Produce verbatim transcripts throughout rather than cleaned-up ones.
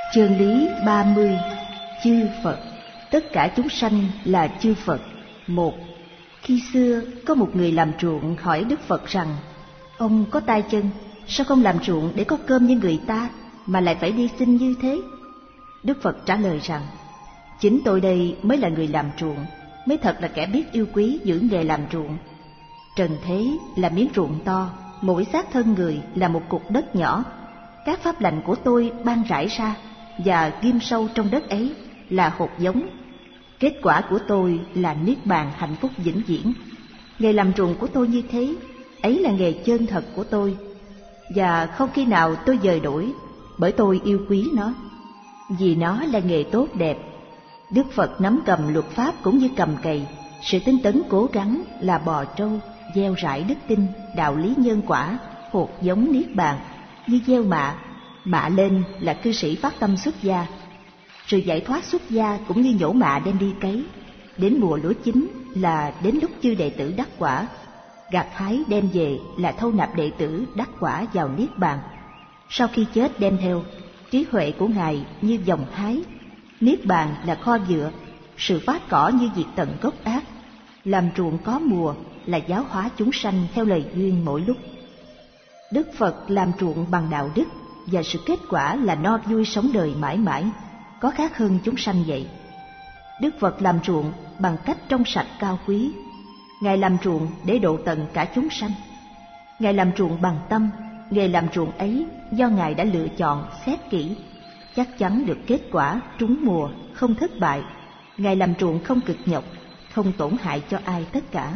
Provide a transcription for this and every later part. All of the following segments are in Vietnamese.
Chân lý ba mươi. Chư Phật. Tất cả chúng sanh là chư Phật. Một. Khi xưa có một người làm ruộng hỏi Đức Phật rằng: Ông có tay chân, sao không làm ruộng để có cơm như người ta, mà lại phải đi xin như thế? Đức Phật trả lời rằng: Chính tôi đây mới là người làm ruộng, mới thật là kẻ biết yêu quý giữ nghề làm ruộng. Trần thế là miếng ruộng to, mỗi xác thân người là một cục đất nhỏ. Các pháp lành của tôi ban rải ra, và ghim sâu trong đất ấy là hột giống. Kết quả của tôi là niết bàn hạnh phúc vĩnh viễn. Nghề làm ruộng của tôi như thế, ấy là nghề chân thật của tôi, và không khi nào tôi dời đổi, bởi tôi yêu quý nó, vì nó là nghề tốt đẹp. Đức Phật nắm cầm luật pháp cũng như cầm cày, sự tinh tấn cố gắng là bò trâu, gieo rải đức tin, đạo lý nhân quả, hột giống niết bàn, như gieo mạ, mạ lên là cư sĩ phát tâm xuất gia. Sự giải thoát xuất gia cũng như nhổ mạ đem đi cấy, đến mùa lúa chín là đến lúc chư đệ tử đắc quả, gặt hái đem về là thâu nạp đệ tử đắc quả vào niết bàn. Sau khi chết đem theo, trí huệ của Ngài như dòng hái, niết bàn là kho dựa, sự phát cỏ như diệt tận gốc ác. Làm ruộng có mùa là giáo hóa chúng sanh theo lời duyên mỗi lúc. Đức Phật làm ruộng bằng đạo đức, và sự kết quả là no vui sống đời mãi mãi, có khác hơn chúng sanh vậy. Đức Phật làm ruộng bằng cách trong sạch cao quý. Ngài làm ruộng để độ tận cả chúng sanh. Ngài làm ruộng bằng tâm, nghề làm ruộng ấy do Ngài đã lựa chọn, xét kỹ, chắc chắn được kết quả trúng mùa, không thất bại. Ngài làm ruộng không cực nhọc, không tổn hại cho ai tất cả.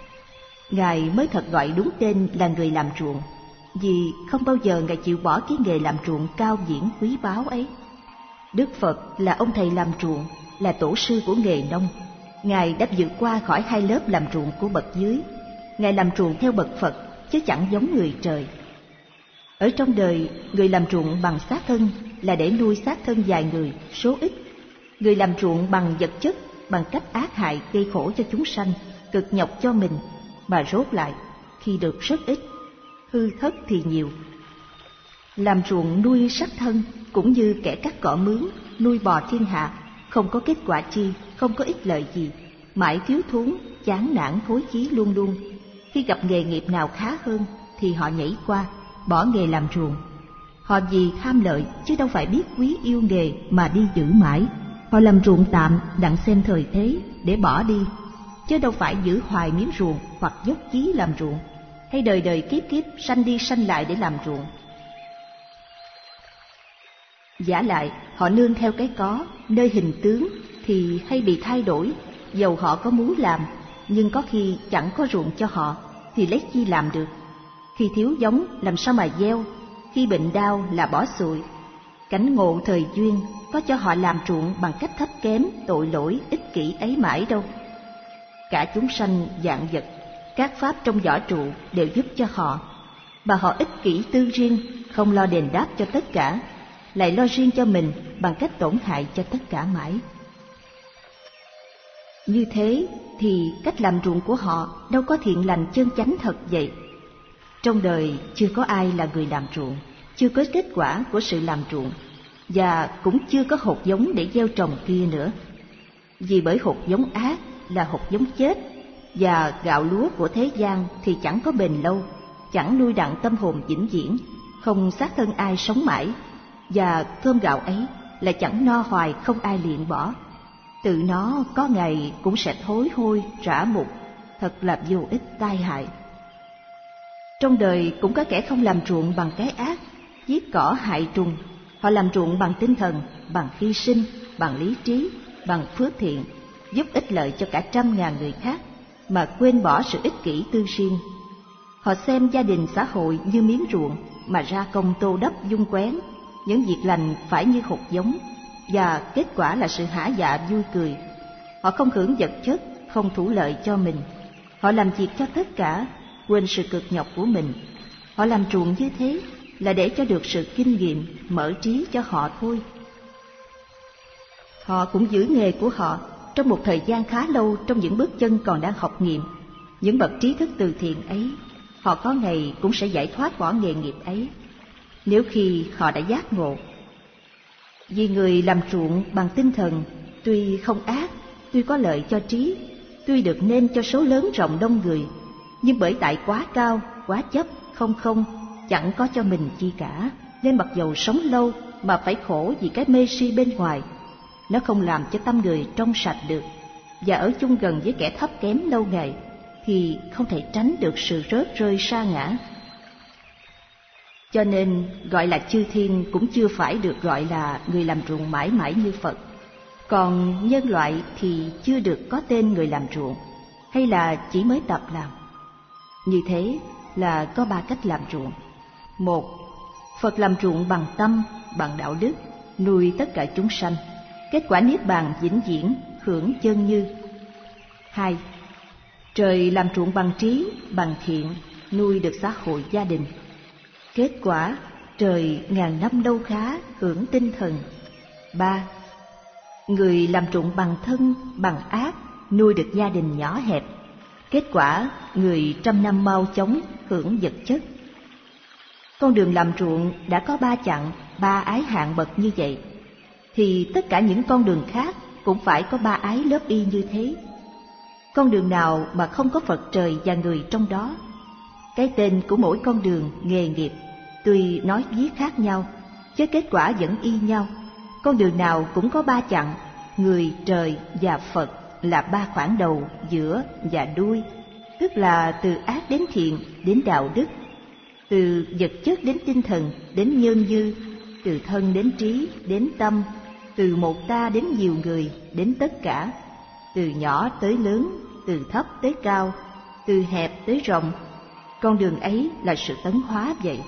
Ngài mới thật gọi đúng tên là người làm ruộng, vì không bao giờ Ngài chịu bỏ cái nghề làm ruộng cao viễn quý báu ấy. Đức Phật là ông thầy làm ruộng, là tổ sư của nghề nông. Ngài đã vượt qua khỏi hai lớp làm ruộng của bậc dưới. Ngài làm ruộng theo bậc Phật, chứ chẳng giống người trời. Ở trong đời, người làm ruộng bằng xác thân là để nuôi xác thân vài người, số ít. Người làm ruộng bằng vật chất, bằng cách ác hại gây khổ cho chúng sanh, cực nhọc cho mình, mà rốt lại khi được rất ít, hư thất thì nhiều. Làm ruộng nuôi xác thân cũng như kẻ cắt cỏ mướn, nuôi bò thiên hạ, không có kết quả chi, không có ích lợi gì, mãi thiếu thốn, chán nản hối chí luôn luôn. Khi gặp nghề nghiệp nào khá hơn thì họ nhảy qua, bỏ nghề làm ruộng. Họ vì tham lợi chứ đâu phải biết quý yêu nghề mà đi giữ mãi. Họ làm ruộng tạm đặng xem thời thế để bỏ đi, chứ đâu phải giữ hoài miếng ruộng hoặc dốc chí làm ruộng, hay đời đời kiếp kiếp sanh đi sanh lại để làm ruộng. Giả lại họ nương theo cái có, nơi hình tướng thì hay bị thay đổi, dầu họ có muốn làm, nhưng có khi chẳng có ruộng cho họ thì lấy chi làm được. Khi thiếu giống làm sao mà gieo, khi bệnh đau là bỏ sụi. Cảnh ngộ thời duyên có cho họ làm ruộng bằng cách thấp kém, tội lỗi, ích kỷ ấy mãi đâu. Cả chúng sanh vạn vật, các pháp trong võ trụ đều giúp cho họ, mà họ ích kỷ tư riêng, không lo đền đáp cho tất cả, lại lo riêng cho mình bằng cách tổn hại cho tất cả mãi. Như thế thì cách làm ruộng của họ đâu có thiện lành chân chánh thật vậy. Trong đời chưa có ai là người làm ruộng, chưa có kết quả của sự làm ruộng, và cũng chưa có hột giống để gieo trồng kia nữa. Vì bởi hột giống ác là hột giống chết, và gạo lúa của thế gian thì chẳng có bền lâu, chẳng nuôi đặng tâm hồn vĩnh viễn, không xác thân ai sống mãi, và cơm gạo ấy là chẳng no hoài, không ai liệm bỏ. Tự nó có ngày cũng sẽ thối hôi, rã mục, thật là vô ích tai hại. Trong đời cũng có kẻ không làm ruộng bằng cái ác, giết cỏ hại trùng. Họ làm ruộng bằng tinh thần, bằng hy sinh, bằng lý trí, bằng phước thiện, giúp ích lợi cho cả trăm ngàn người khác, mà quên bỏ sự ích kỷ tư riêng. Họ xem gia đình xã hội như miếng ruộng, mà ra công tô đắp dung quén, những việc lành phải như hột giống, và kết quả là sự hả dạ vui cười. Họ không hưởng vật chất, không thủ lợi cho mình. Họ làm việc cho tất cả, quên sự cực nhọc của mình. Họ làm ruộng như thế là để cho được sự kinh nghiệm, mở trí cho họ thôi. Họ cũng giữ nghề của họ trong một thời gian khá lâu trong những bước chân còn đang học nghiệm. Những bậc trí thức từ thiện ấy, họ có ngày cũng sẽ giải thoát bỏ nghề nghiệp ấy, nếu khi họ đã giác ngộ. Vì người làm ruộng bằng tinh thần tuy không ác, tuy có lợi cho trí, tuy được nên cho số lớn rộng đông người, nhưng bởi tại quá cao, quá chấp, không không, chẳng có cho mình chi cả, nên mặc dầu sống lâu mà phải khổ vì cái mê si bên ngoài. Nó không làm cho tâm người trong sạch được, và ở chung gần với kẻ thấp kém lâu ngày thì không thể tránh được sự rớt rơi sa ngã. Cho nên gọi là chư thiên cũng chưa phải được gọi là người làm ruộng mãi mãi như Phật. Còn nhân loại thì chưa được có tên người làm ruộng, hay là chỉ mới tập làm. Như thế là có ba cách làm ruộng. Một, Phật làm ruộng bằng tâm, bằng đạo đức, nuôi tất cả chúng sanh, kết quả niết bàn vĩnh viễn, hưởng chân như. Hai, trời làm ruộng bằng trí, bằng thiện, nuôi được xã hội gia đình, kết quả trời ngàn năm lâu khá, hưởng tinh thần. Ba, người làm ruộng bằng thân, bằng ác, nuôi được gia đình nhỏ hẹp, kết quả người trăm năm mau chóng, hưởng vật chất. Con đường làm ruộng đã có ba chặng, ba ái hạng bậc như vậy, thì tất cả những con đường khác cũng phải có ba ái lớp y như thế. Con đường nào mà không có Phật trời và người trong đó? Cái tên của mỗi con đường, nghề nghiệp, tuy nói viết khác nhau, chứ kết quả vẫn y nhau. Con đường nào cũng có ba chặng, người, trời và Phật là ba khoảng đầu, giữa và đuôi, tức là từ ác đến thiện, đến đạo đức, từ vật chất đến tinh thần, đến nhân dư, từ thân đến trí, đến tâm, từ một ta đến nhiều người, đến tất cả, từ nhỏ tới lớn, từ thấp tới cao, từ hẹp tới rộng. Con đường ấy là sự tấn hóa vậy.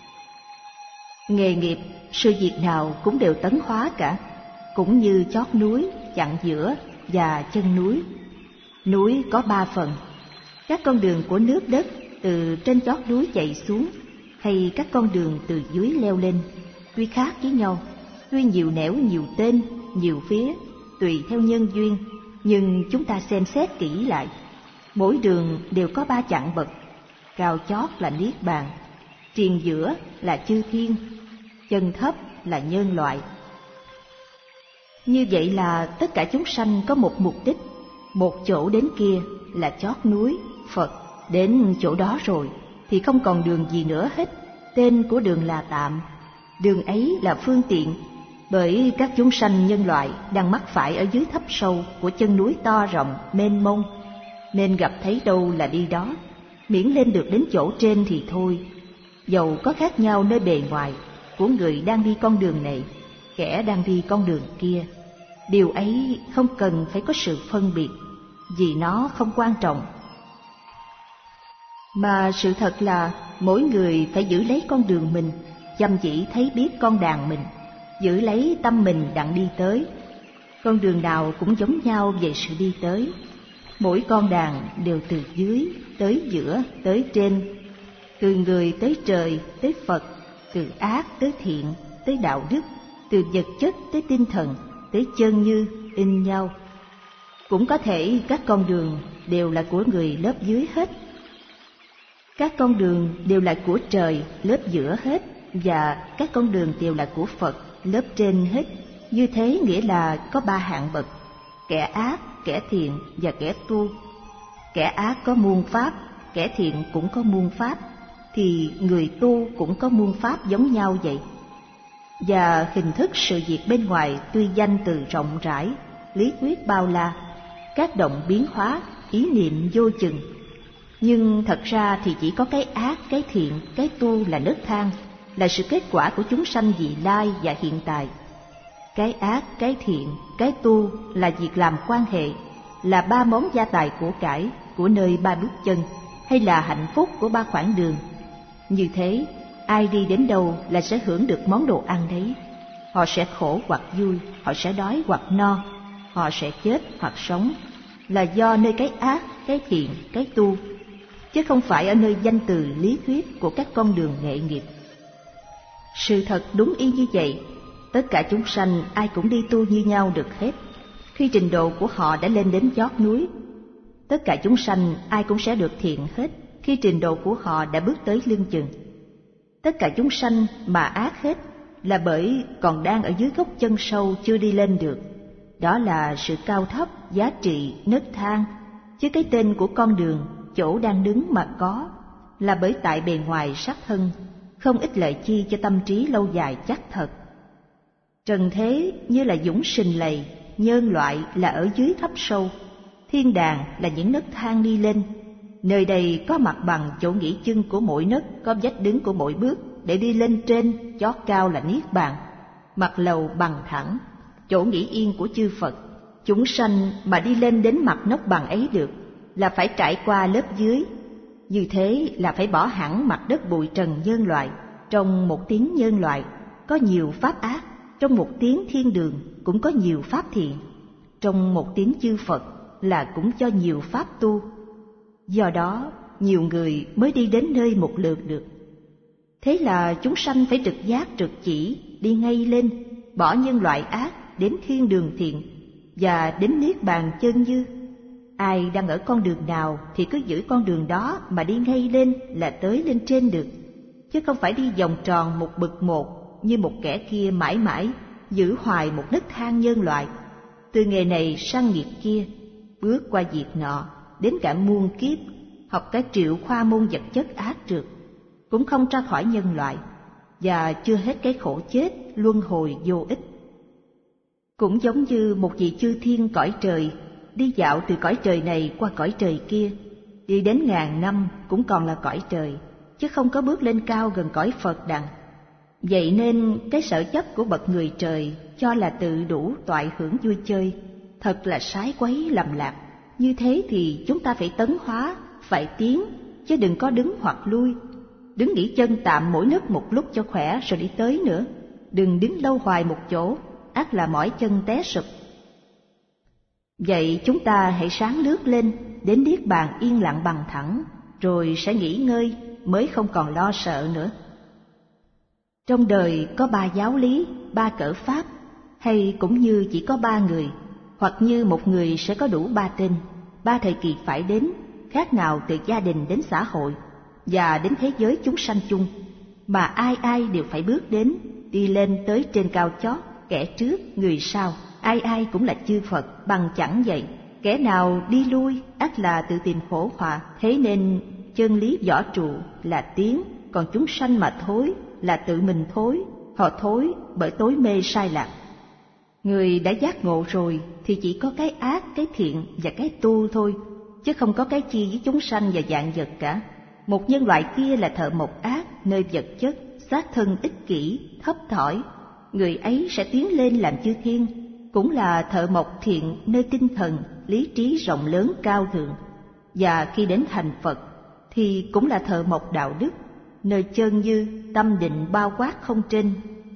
Nghề nghiệp, sự việc nào cũng đều tấn hóa cả, cũng như chót núi, chặn giữa và chân núi. Núi có ba phần: các con đường của nước đất từ trên chót núi chạy xuống, hay các con đường từ dưới leo lên, tuy khác với nhau, tuy nhiều nẻo nhiều tên, nhiều phía, tùy theo nhân duyên, nhưng chúng ta xem xét kỹ lại, mỗi đường đều có ba chặng bậc. Cao chót là niết bàn, triền giữa là chư thiên, chân thấp là nhân loại. Như vậy là tất cả chúng sanh có một mục đích, một chỗ đến kia là chót núi, Phật. Đến chỗ đó rồi thì không còn đường gì nữa hết, tên của đường là tạm. Đường ấy là phương tiện, bởi các chúng sanh nhân loại đang mắc phải ở dưới thấp sâu của chân núi to rộng, mênh mông, nên gặp thấy đâu là đi đó, miễn lên được đến chỗ trên thì thôi. Dầu có khác nhau nơi bề ngoài của người đang đi con đường này, kẻ đang đi con đường kia, điều ấy không cần phải có sự phân biệt, vì nó không quan trọng. Mà sự thật là mỗi người phải giữ lấy con đường mình, chăm chỉ thấy biết con đàn mình, giữ lấy tâm mình đặng đi tới. Con đường nào cũng giống nhau về sự đi tới, mỗi con đàn đều từ dưới tới giữa tới trên, từ người tới trời tới Phật, từ ác tới thiện tới đạo đức, từ vật chất tới tinh thần tới chân như, in nhau. Cũng có thể các con đường đều là của người lớp dưới hết, các con đường đều là của trời lớp giữa hết, và các con đường đều là của Phật lớp trên hết. Như thế nghĩa là có ba hạng bậc: kẻ ác, kẻ thiện và kẻ tu. Kẻ ác có muôn pháp, kẻ thiện cũng có muôn pháp, thì người tu cũng có muôn pháp giống nhau vậy. Và hình thức sự việc bên ngoài tuy danh từ rộng rãi, lý thuyết bao la, các động biến hóa, ý niệm vô chừng, nhưng thật ra thì chỉ có cái ác, cái thiện, cái tu là nấc thang, là sự kết quả của chúng sanh vị lai và hiện tại. Cái ác, cái thiện, cái tu là việc làm quan hệ, là ba món gia tài của cải của nơi ba bước chân, hay là hạnh phúc của ba khoảng đường. Như thế, ai đi đến đâu là sẽ hưởng được món đồ ăn đấy. Họ sẽ khổ hoặc vui, họ sẽ đói hoặc no, họ sẽ chết hoặc sống, là do nơi cái ác, cái thiện, cái tu, chứ không phải ở nơi danh từ lý thuyết của các con đường nghệ nghiệp. Sự thật đúng y như vậy, tất cả chúng sanh ai cũng đi tu như nhau được hết, khi trình độ của họ đã lên đến chót núi. Tất cả chúng sanh ai cũng sẽ được thiện hết, khi trình độ của họ đã bước tới lưng chừng. Tất cả chúng sanh mà ác hết, là bởi còn đang ở dưới gốc chân sâu chưa đi lên được. Đó là sự cao thấp, giá trị, nấc thang, chứ cái tên của con đường, chỗ đang đứng mà có, là bởi tại bề ngoài sắc thân, không ích lợi chi cho tâm trí lâu dài chắc thật. Trần thế như là dũng sình lầy, nhân loại là ở dưới thấp sâu, thiên đàng là những nấc thang đi lên. Nơi đây có mặt bằng chỗ nghỉ chân của mỗi nấc, có vách đứng của mỗi bước để đi lên trên, chót cao là niết bàn, mặt lầu bằng thẳng, chỗ nghỉ yên của chư Phật. Chúng sanh mà đi lên đến mặt nóc bằng ấy được là phải trải qua lớp dưới. Như thế là phải bỏ hẳn mặt đất bụi trần nhân loại. Trong một tiếng nhân loại có nhiều pháp ác, trong một tiếng thiên đường cũng có nhiều pháp thiện, trong một tiếng chư Phật là cũng cho nhiều pháp tu. Do đó nhiều người mới đi đến nơi một lượt được. Thế là chúng sanh phải trực giác trực chỉ, đi ngay lên, bỏ nhân loại ác đến thiên đường thiện và đến niết bàn chân như. Ai đang ở con đường nào thì cứ giữ con đường đó mà đi ngay lên là tới lên trên được, chứ không phải đi vòng tròn một bậc một như một kẻ kia mãi mãi giữ hoài một nấc thang nhân loại, từ nghề này sang nghiệp kia, bước qua việc nọ, đến cả muôn kiếp, học cả triệu khoa môn vật chất ác trượt, cũng không ra khỏi nhân loại, và chưa hết cái khổ chết luân hồi vô ích. Cũng giống như một vị chư thiên cõi trời đi dạo từ cõi trời này qua cõi trời kia, đi đến ngàn năm cũng còn là cõi trời, chứ không có bước lên cao gần cõi Phật đặng. Vậy nên cái sở chấp của bậc người trời cho là tự đủ toại hưởng vui chơi, thật là sái quấy lầm lạc. Như thế thì chúng ta phải tấn hóa, phải tiến, chứ đừng có đứng hoặc lui. Đứng nghỉ chân tạm mỗi nấc một lúc cho khỏe rồi đi tới nữa. Đừng đứng lâu hoài một chỗ, ắt là mỏi chân té sụp. Vậy chúng ta hãy sáng lướt lên, đến niết bàn yên lặng bằng thẳng, rồi sẽ nghỉ ngơi, mới không còn lo sợ nữa. Trong đời có ba giáo lý, ba cỡ pháp, hay cũng như chỉ có ba người, hoặc như một người sẽ có đủ ba tên, ba thời kỳ phải đến, khác nào từ gia đình đến xã hội, và đến thế giới chúng sanh chung, mà ai ai đều phải bước đến, đi lên tới trên cao chót, kẻ trước, người sau, ai ai cũng là chư Phật, bằng chẳng vậy. Kẻ nào đi lui, ắt là tự tìm khổ họa. Thế nên chân lý võ trụ là tiến, còn chúng sanh mà thối là tự mình thối. Họ thối bởi tối mê sai lạc. Người đã giác ngộ rồi thì chỉ có cái ác, cái thiện và cái tu thôi, chứ không có cái chi với chúng sanh và vạn vật cả. Một nhân loại kia là thợ mộc ác, nơi vật chất, xác thân ích kỷ, thấp thỏi. Người ấy sẽ tiến lên làm chư thiên, cũng là thợ mộc thiện nơi tinh thần, lý trí rộng lớn cao thượng. Và khi đến thành Phật thì cũng là thợ mộc đạo đức, nơi chân như, tâm định bao quát không trên.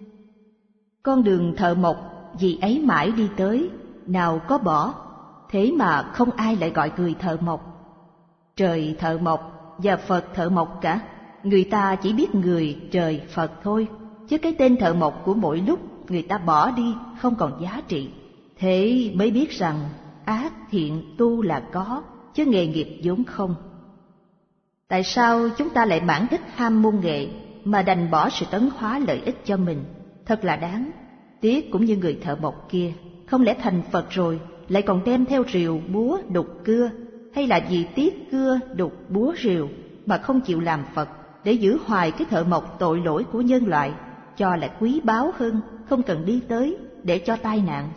Con đường thợ mộc vì ấy mãi đi tới, nào có bỏ, thế mà không ai lại gọi người thợ mộc. Trời thợ mộc và Phật thợ mộc cả, người ta chỉ biết người, trời, Phật thôi, chứ cái tên thợ mộc của mỗi lúc người ta bỏ đi không còn giá trị. Thế mới biết rằng ác thiện tu là có, chứ nghề nghiệp vốn không. Tại sao chúng ta lại mãn thích ham môn nghệ mà đành bỏ sự tấn hóa lợi ích cho mình? Thật là đáng tiếc. Cũng như người thợ mộc kia, không lẽ thành Phật rồi lại còn đem theo rìu, búa, đục, cưa, hay là vì tiếc cưa, đục, búa, rìu mà không chịu làm Phật, để giữ hoài cái thợ mộc tội lỗi của nhân loại, cho là quý báu hơn, không cần đi tới để cho tai nạn.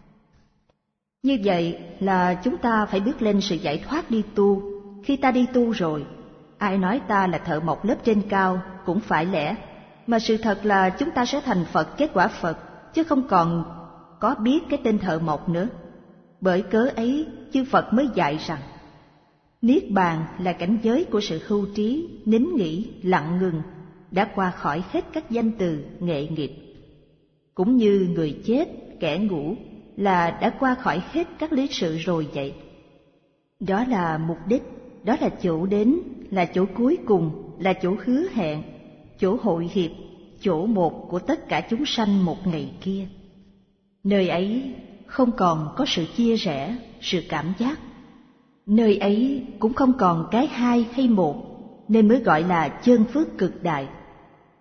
Như vậy là chúng ta phải bước lên sự giải thoát đi tu. Khi ta đi tu rồi, ai nói ta là thợ mộc lớp trên cao cũng phải lẽ, mà sự thật là chúng ta sẽ thành Phật, kết quả Phật, chứ không còn có biết cái tên thợ mộc nữa. Bởi cớ ấy chư Phật mới dạy rằng niết bàn là cảnh giới của sự hưu trí, nín nghỉ, lặng ngừng, đã qua khỏi hết các danh từ nghệ nghiệp. Cũng như người chết, kẻ ngủ là đã qua khỏi hết các lý sự rồi vậy. Đó là mục đích, đó là chỗ đến, là chỗ cuối cùng, là chỗ hứa hẹn, chỗ hội hiệp, chỗ một của tất cả chúng sanh một ngày kia. Nơi ấy không còn có sự chia rẽ, sự cảm giác. Nơi ấy cũng không còn cái hai hay một, nên mới gọi là chân phước cực đại.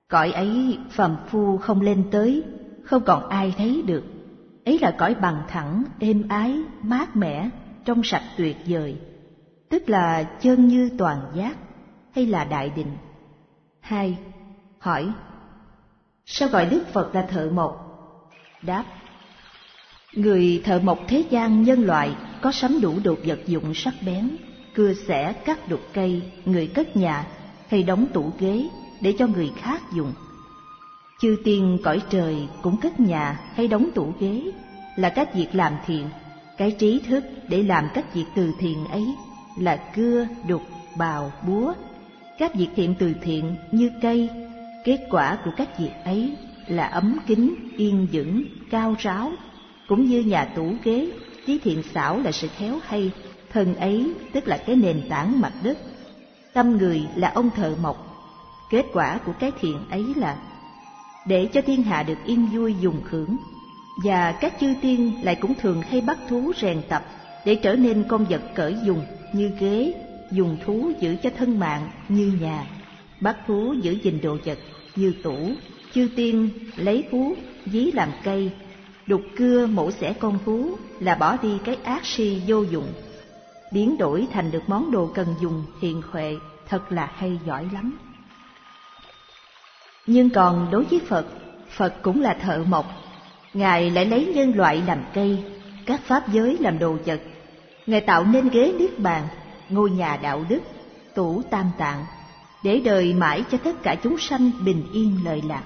Cõi ấy phàm phu không lên tới, không còn ai thấy được. Ấy là cõi bằng thẳng, êm ái, mát mẻ, trong sạch tuyệt vời, tức là chân như toàn giác, hay là đại định. Hai. Hỏi: sao gọi Đức Phật là thợ mộc? Đáp: người thợ mộc thế gian nhân loại có sắm đủ đồ vật dụng sắc bén, cưa xẻ cắt đục cây, người cất nhà hay đóng tủ ghế để cho người khác dùng. Chư tiên cõi trời cũng cất nhà hay đóng tủ ghế, là các việc làm thiện. Cái trí thức để làm các việc từ thiện ấy là cưa, đục, bào, búa. Các việc thiện từ thiện như cây, kết quả của các việc ấy là ấm kính, yên vững, cao ráo. Cũng như nhà tủ ghế, trí thiện xảo là sự khéo hay, thân ấy tức là cái nền tảng mặt đất. Tâm người là ông thợ mộc, kết quả của cái thiện ấy là để cho thiên hạ được yên vui dùng hưởng. Và các chư tiên lại cũng thường hay bắt thú rèn tập để trở nên con vật cởi dùng như ghế, dùng thú giữ cho thân mạng như nhà, bắt thú giữ gìn đồ vật như tủ. Chư tiên lấy thú ví làm cây, đục cưa mổ xẻ con thú là bỏ đi cái ác si vô dụng, biến đổi thành được món đồ cần dùng hiền huệ, thật là hay giỏi lắm. Nhưng còn đối với Phật, Phật cũng là thợ mộc. Ngài lại lấy nhân loại làm cây, các pháp giới làm đồ vật. Ngài tạo nên ghế niết bàn, ngôi nhà đạo đức, tủ tam tạng, để đời mãi cho tất cả chúng sanh bình yên lợi lạc.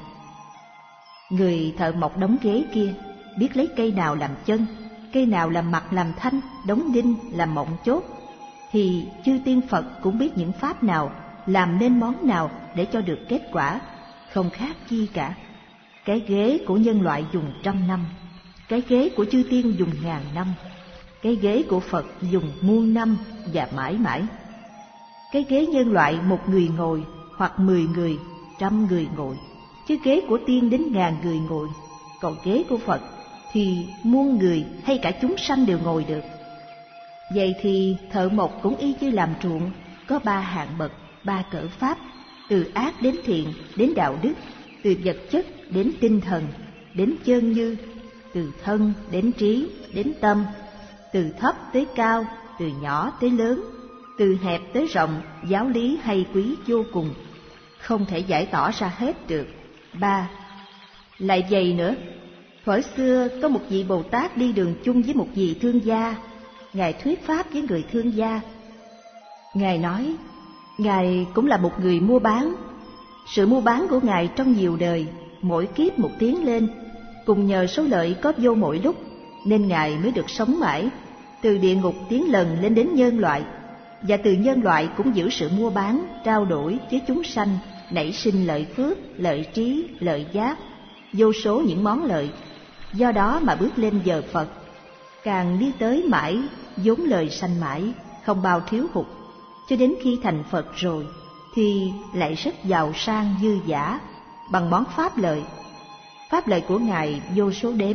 Người thợ mộc đóng ghế kia biết lấy cây nào làm chân, cây nào làm mặt làm thanh, đóng đinh làm mộng chốt, thì chư tiên Phật cũng biết những pháp nào làm nên món nào để cho được kết quả, không khác chi cả. Cái ghế của nhân loại dùng trăm năm, cái ghế của chư tiên dùng ngàn năm, cái ghế của Phật dùng muôn năm và mãi mãi. Cái ghế nhân loại một người ngồi, hoặc mười người, trăm người ngồi, chứ ghế của tiên đến ngàn người ngồi. Còn ghế của Phật thì muôn người hay cả chúng sanh đều ngồi được. Vậy thì thợ mộc cũng y như làm ruộng, có ba hạng bậc, ba cỡ pháp, từ ác đến thiện, đến đạo đức, từ vật chất đến tinh thần, đến chân như, từ thân đến trí, đến tâm, từ thấp tới cao, từ nhỏ tới lớn, từ hẹp tới rộng, giáo lý hay quý vô cùng, không thể giải tỏ ra hết được. Ba. Lại vậy nữa, thuở xưa có một vị Bồ Tát đi đường chung với một vị thương gia. Ngài thuyết pháp với người thương gia. Ngài nói, Ngài cũng là một người mua bán. Sự mua bán của Ngài trong nhiều đời, mỗi kiếp một tiến lên, cùng nhờ số lợi có vô mỗi lúc, nên Ngài mới được sống mãi, từ địa ngục tiến lần lên đến nhân loại, và từ nhân loại cũng giữ sự mua bán, trao đổi với chúng sanh, nảy sinh lợi phước, lợi trí, lợi giác, vô số những món lợi. Do đó mà bước lên giờ Phật, càng đi tới mãi, vốn lời sanh mãi, không bao thiếu hụt, cho đến khi thành Phật rồi, thì lại rất giàu sang dư dả, bằng món pháp lợi. Pháp lợi của Ngài vô số đếm.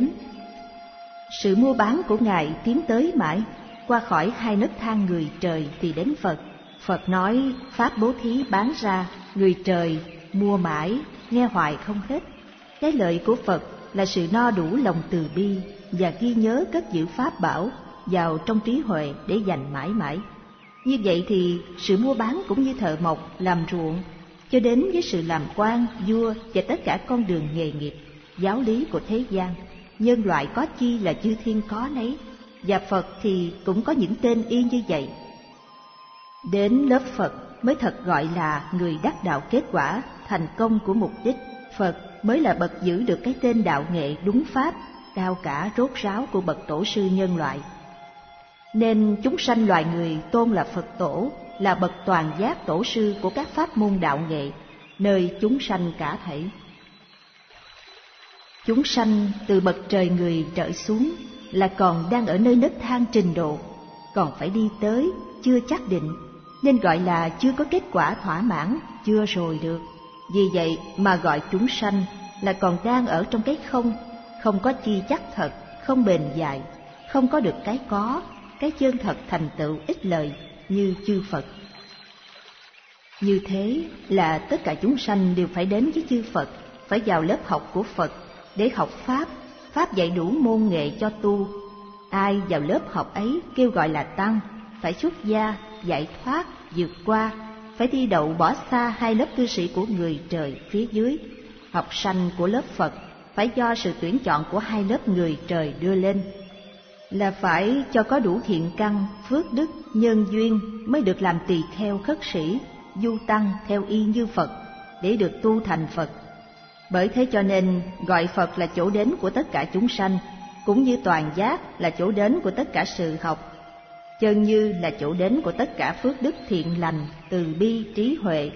Sự mua bán của Ngài tiến tới mãi, qua khỏi hai nấc thang người trời thì đến Phật. Phật nói pháp bố thí bán ra, người trời mua mãi, nghe hoài không hết. Cái lợi của Phật là sự no đủ lòng từ bi và ghi nhớ cất giữ pháp bảo vào trong trí huệ để dành mãi mãi. Như vậy thì sự mua bán cũng như thợ mộc, làm ruộng, cho đến với sự làm quan, vua và tất cả con đường nghề nghiệp, giáo lý của thế gian. Nhân loại có chi là chư thiên có nấy, và Phật thì cũng có những tên y như vậy. Đến lớp Phật mới thật gọi là người đắc đạo kết quả, thành công của mục đích. Phật mới là bậc giữ được cái tên đạo nghệ đúng pháp, cao cả rốt ráo của bậc tổ sư nhân loại. Nên chúng sanh loài người tôn là Phật tổ, là bậc toàn giác tổ sư của các pháp môn đạo nghệ, nơi chúng sanh cả thảy. Chúng sanh từ bậc trời người trở xuống là còn đang ở nơi nấc thang trình độ, còn phải đi tới, chưa chắc định, nên gọi là chưa có kết quả thỏa mãn, chưa rồi được. Vì vậy mà gọi chúng sanh là còn đang ở trong cái không, không có chi chắc thật, không bền dài, không có được cái có, cái chân thật thành tựu ích lợi như chư Phật. Như thế là tất cả chúng sanh đều phải đến với chư Phật, phải vào lớp học của Phật để học Pháp. Pháp dạy đủ môn nghệ cho tu. Ai vào lớp học ấy kêu gọi là tăng, phải xuất gia, giải thoát, vượt qua, phải thi đậu bỏ xa hai lớp cư sĩ của người trời phía dưới. Học sanh của lớp Phật phải do sự tuyển chọn của hai lớp người trời đưa lên, là phải cho có đủ thiện căn, phước đức, nhân duyên mới được làm tỳ kheo khất sĩ, du tăng theo y như Phật để được tu thành Phật. Bởi thế cho nên gọi Phật là chỗ đến của tất cả chúng sanh, cũng như toàn giác là chỗ đến của tất cả sự học, chân như là chỗ đến của tất cả phước đức thiện lành, từ bi, trí huệ.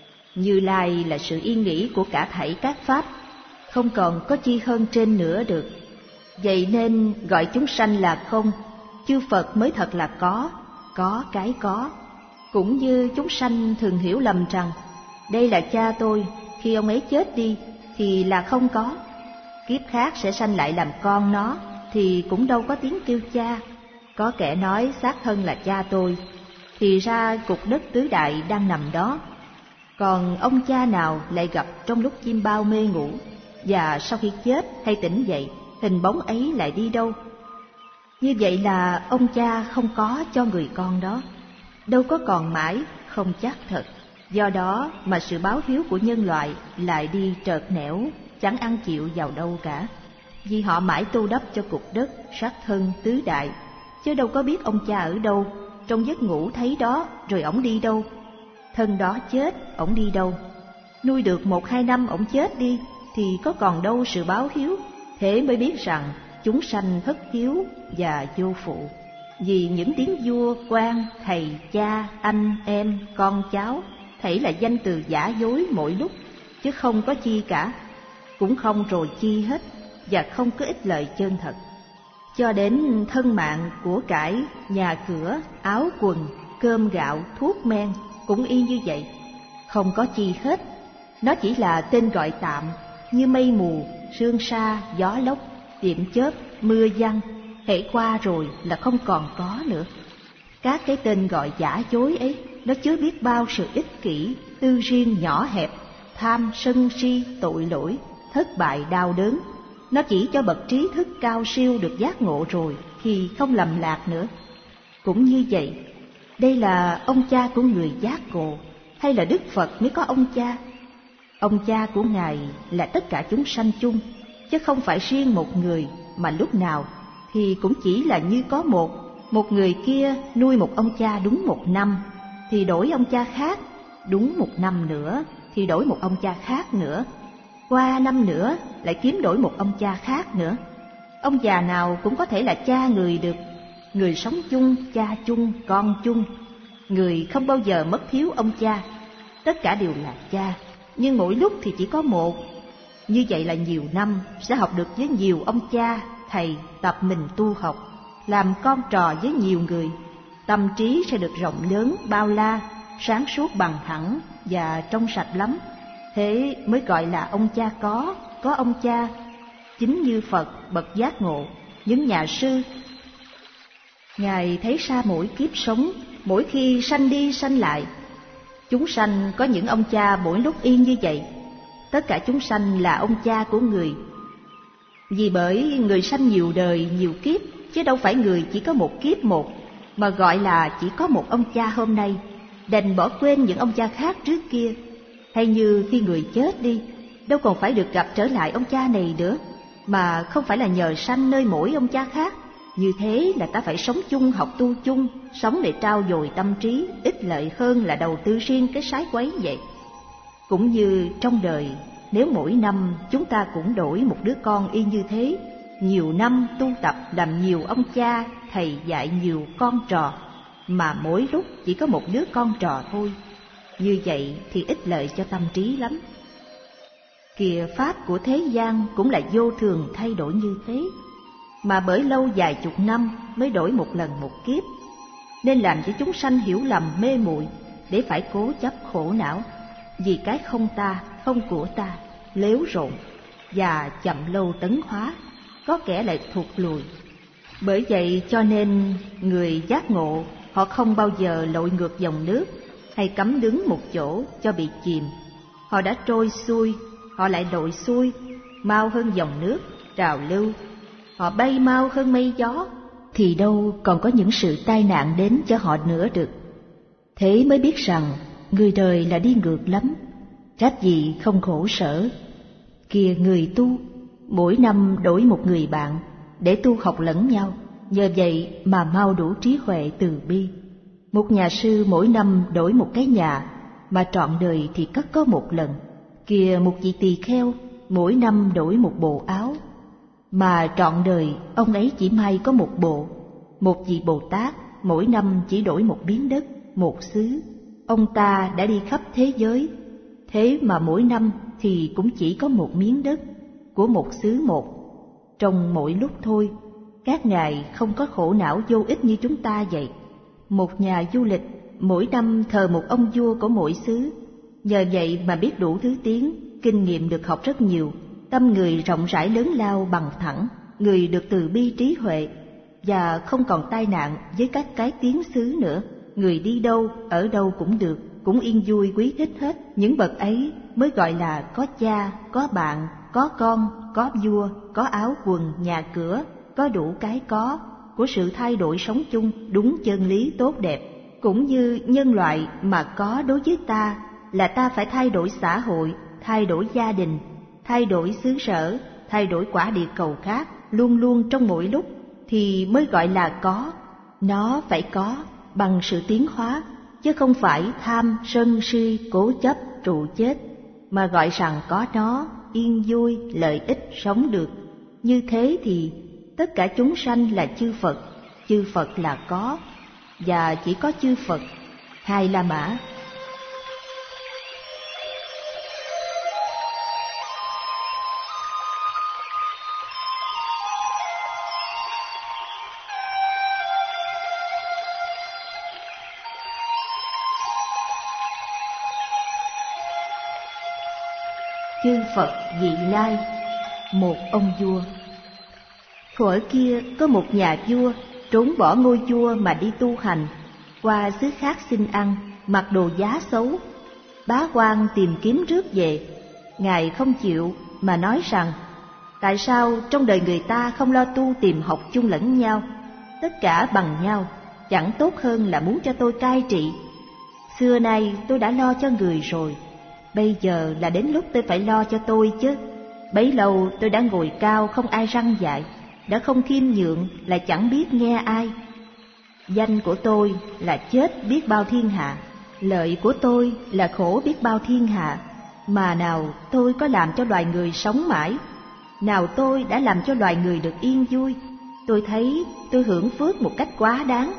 Như Lai là sự yên nghỉ của cả thảy các pháp, không còn có chi hơn trên nữa được. Vậy nên gọi chúng sanh là không, chư Phật mới thật là có, có cái có. Cũng như chúng sanh thường hiểu lầm rằng đây là cha tôi, khi ông ấy chết đi thì là không có, kiếp khác sẽ sanh lại làm con nó thì cũng đâu có tiếng kêu cha. Có kẻ nói xác thân là cha tôi, thì ra cục đất tứ đại đang nằm đó. Còn ông cha nào lại gặp trong lúc chim bao mê ngủ, và sau khi chết hay tỉnh dậy, hình bóng ấy lại đi đâu? Như vậy là ông cha không có cho người con đó, đâu có còn mãi, không chắc thật. Do đó mà sự báo hiếu của nhân loại lại đi trợt nẻo, chẳng ăn chịu vào đâu cả. Vì họ mãi tu đắp cho cục đất, sát thân, tứ đại, chứ đâu có biết ông cha ở đâu. Trong giấc ngủ thấy đó, rồi ổng đi đâu? Thân đó chết, ổng đi đâu? Nuôi được một hai năm ổng chết đi, thì có còn đâu sự báo hiếu. Thế mới biết rằng chúng sanh thất hiếu và vô phụ. Vì những tiếng vua, quan, thầy, cha, anh, em, con cháu thảy là danh từ giả dối mỗi lúc, chứ không có chi cả, cũng không rồi chi hết, và không có ích lợi chân thật. Cho đến thân mạng, của cải, nhà cửa, áo quần, cơm gạo, thuốc men cũng y như vậy, không có chi hết. Nó chỉ là tên gọi tạm, như mây mù, sương sa, gió lốc, tiệm chớp, mưa giăng, hễ qua rồi là không còn có nữa. Các cái tên gọi giả dối ấy, nó chứa biết bao sự ích kỷ, tư riêng nhỏ hẹp, tham, sân si, tội lỗi, thất bại, đau đớn. Nó chỉ cho bậc trí thức cao siêu được giác ngộ rồi thì không lầm lạc nữa. Cũng như vậy, đây là ông cha của người giác ngộ, hay là Đức Phật mới có ông cha? Ông cha của Ngài là tất cả chúng sanh chung, chứ không phải riêng một người, mà lúc nào thì cũng chỉ là như có một. Một người kia nuôi một ông cha đúng một năm, thì đổi ông cha khác, đúng một năm nữa thì đổi một ông cha khác nữa, qua năm nữa lại kiếm đổi một ông cha khác nữa. Ông già nào cũng có thể là cha người được. Người sống chung, cha chung, con chung. Người không bao giờ mất thiếu ông cha. Tất cả đều là cha, nhưng mỗi lúc thì chỉ có một. Như vậy là nhiều năm sẽ học được với nhiều ông cha, thầy, tập mình tu học, làm con trò với nhiều người. Tâm trí sẽ được rộng lớn, bao la, sáng suốt bằng thẳng và trong sạch lắm. Thế mới gọi là ông cha có, có ông cha. Chính như Phật bậc giác ngộ, những nhà sư, Ngài thấy xa mỗi kiếp sống, mỗi khi sanh đi sanh lại. Chúng sanh có những ông cha mỗi lúc yên như vậy. Tất cả chúng sanh là ông cha của người. Vì bởi người sanh nhiều đời, nhiều kiếp, chứ đâu phải người chỉ có một kiếp một, mà gọi là chỉ có một ông cha hôm nay, đành bỏ quên những ông cha khác trước kia. Hay như khi người chết đi, đâu còn phải được gặp trở lại ông cha này nữa, mà không phải là nhờ sanh nơi mỗi ông cha khác. Như thế là ta phải sống chung, học tu chung, sống để trao dồi tâm trí, ích lợi hơn là đầu tư riêng cái sái quấy vậy. Cũng như trong đời, nếu mỗi năm chúng ta cũng đổi một đứa con y như thế, nhiều năm tu tập làm nhiều ông cha, thầy dạy nhiều con trò, mà mỗi lúc chỉ có một đứa con trò thôi, như vậy thì ích lợi cho tâm trí lắm. Kìa pháp của thế gian cũng là vô thường thay đổi như thế, mà bởi lâu dài chục năm mới đổi một lần một kiếp, nên làm cho chúng sanh hiểu lầm mê muội để phải cố chấp khổ não, vì cái không ta, không của ta, lếu rộn và chậm lâu tấn hóa, có kẻ lại thụt lùi. Bởi vậy cho nên người giác ngộ họ không bao giờ lội ngược dòng nước, hay cắm đứng một chỗ cho bị chìm. Họ đã trôi xuôi, họ lại lội xuôi, mau hơn dòng nước, trào lưu. Họ bay mau hơn mây gió, thì đâu còn có những sự tai nạn đến cho họ nữa được. Thế mới biết rằng người đời là đi ngược lắm, trách gì không khổ sở. Kìa người tu, mỗi năm đổi một người bạn, để tu học lẫn nhau, nhờ vậy mà mau đủ trí huệ từ bi. Một nhà sư mỗi năm đổi một cái nhà, mà trọn đời thì cất có một lần. Kìa một vị tỳ kheo, mỗi năm đổi một bộ áo, mà trọn đời ông ấy chỉ may có một bộ. Một vị Bồ Tát mỗi năm chỉ đổi một miếng đất, một xứ. Ông ta đã đi khắp thế giới, thế mà mỗi năm thì cũng chỉ có một miếng đất của một xứ một. Trong mỗi lúc thôi, các ngài không có khổ não vô ích như chúng ta vậy. Một nhà du lịch mỗi năm thờ một ông vua của mỗi xứ, nhờ vậy mà biết đủ thứ tiếng, kinh nghiệm được học rất nhiều, tâm người rộng rãi lớn lao bằng thẳng, người được từ bi trí huệ, và không còn tai nạn với các cái tiếng xứ nữa. Người đi đâu, ở đâu cũng được, cũng yên vui quý thích hết. Những bậc ấy mới gọi là có cha, có bạn, có con, có vua, có áo quần, nhà cửa, có đủ cái có, của sự thay đổi sống chung đúng chân lý tốt đẹp. Cũng như nhân loại mà có đối với ta, là ta phải thay đổi xã hội, thay đổi gia đình, thay đổi xứ sở, thay đổi quả địa cầu khác, luôn luôn trong mỗi lúc, thì mới gọi là có. Nó phải có bằng sự tiến hóa, chứ không phải tham, sân, si, cố chấp, trụ chết, mà gọi rằng có nó, yên vui, lợi ích, sống được. Như thế thì tất cả chúng sanh là chư Phật, chư Phật là có, và chỉ có chư Phật, hai La Mã. Chư Phật vị lai, một ông vua. Thuở kia có một nhà vua trốn bỏ ngôi vua mà đi tu hành, qua xứ khác xin ăn, mặc đồ giá xấu. Bá quan tìm kiếm rước về, ngài không chịu mà nói rằng: tại sao trong đời người ta không lo tu tìm học chung lẫn nhau, tất cả bằng nhau, chẳng tốt hơn là muốn cho tôi cai trị. Xưa nay tôi đã lo cho người rồi, bây giờ là đến lúc tôi phải lo cho tôi chứ. Bấy lâu tôi đã ngồi cao không ai răn dạy, đã không khiêm nhượng là chẳng biết nghe ai. Danh của tôi là chết biết bao thiên hạ, lợi của tôi là khổ biết bao thiên hạ. Mà nào tôi có làm cho loài người sống mãi, nào tôi đã làm cho loài người được yên vui. Tôi thấy tôi hưởng phước một cách quá đáng.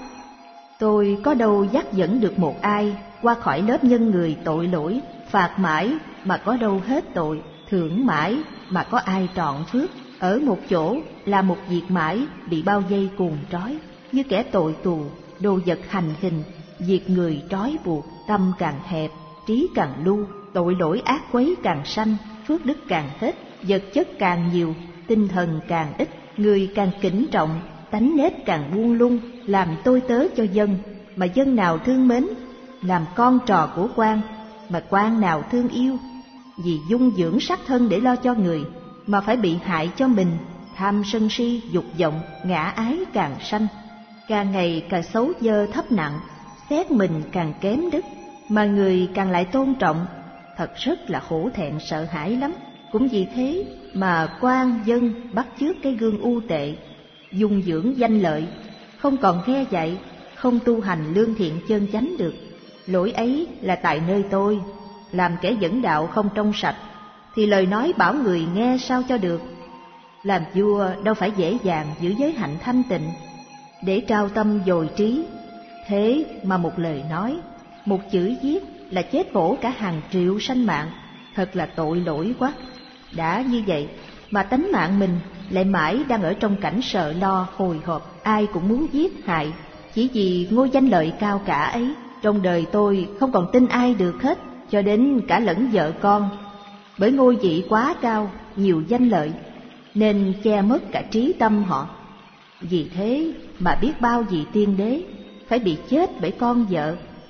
Tôi có đâu dắt dẫn được một ai qua khỏi lớp nhân người tội lỗi, phạt mãi mà có đâu hết tội, thưởng mãi mà có ai trọn phước. Ở một chỗ là một việc mãi, bị bao dây cuồng trói, như kẻ tội tù, đồ vật hành hình, việc người trói buộc, tâm càng hẹp, trí càng lu, tội lỗi ác quấy càng sanh, phước đức càng hết, vật chất càng nhiều, tinh thần càng ít, người càng kính trọng, tánh nết càng buông lung, làm tôi tớ cho dân, mà dân nào thương mến, làm con trò của quan, mà quan nào thương yêu. Vì dung dưỡng sắc thân để lo cho người, mà phải bị hại cho mình, tham sân si, dục vọng, ngã ái càng sanh, càng ngày càng xấu dơ thấp nặng, xét mình càng kém đức, mà người càng lại tôn trọng, thật rất là hổ thẹn sợ hãi lắm. Cũng vì thế mà quan dân bắt chước cái gương u tệ, dung dưỡng danh lợi, không còn nghe dạy, không tu hành lương thiện chân chánh được. Lỗi ấy là tại nơi tôi, làm kẻ dẫn đạo không trong sạch, thì lời nói bảo người nghe sao cho được. Làm vua đâu phải dễ dàng giữ giới hạnh thanh tịnh, để trao tâm dồi trí. Thế mà một lời nói, một chữ viết là chết bổ cả hàng triệu sanh mạng, thật là tội lỗi quá. Đã như vậy mà tánh mạng mình lại mãi đang ở trong cảnh sợ lo hồi hộp, ai cũng muốn giết hại, chỉ vì ngôi danh lợi cao cả ấy. Trong đời tôi không còn tin ai được hết, cho đến cả lẫn vợ con, bởi ngôi vị quá cao, nhiều danh lợi, nên che mất cả trí tâm họ. Vì thế mà biết bao vị tiên đế phải bị chết bởi con vợ,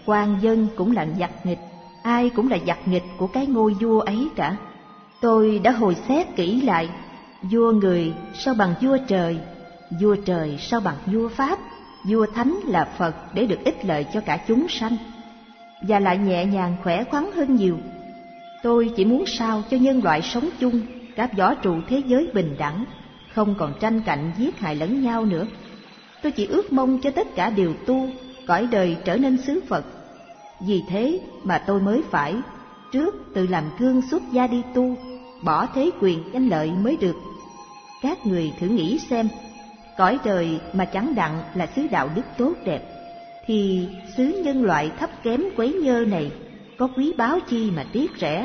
Quan dân cũng là giặc nghịch, ai cũng là giặc nghịch của cái ngôi vua ấy cả. Tôi đã hồi xét kỹ lại, vua người sao bằng vua trời, vua trời sao bằng vua Pháp, vua thánh là Phật để được ích lợi cho cả chúng sanh, và lại nhẹ nhàng khỏe khoắn hơn nhiều. Tôi chỉ muốn sao cho nhân loại sống chung, các võ trụ thế giới bình đẳng, không còn tranh cạnh giết hại lẫn nhau nữa. Tôi chỉ ước mong cho tất cả đều tu, cõi đời trở nên xứ Phật. Vì thế mà tôi mới phải trước tự làm gương xuất gia đi tu, bỏ thế quyền danh lợi mới được. Các người thử nghĩ xem, cõi đời mà chẳng đặng là xứ đạo đức tốt đẹp, thì xứ nhân loại thấp kém quấy nhơ này có quý báu chi mà tiếc rẻ.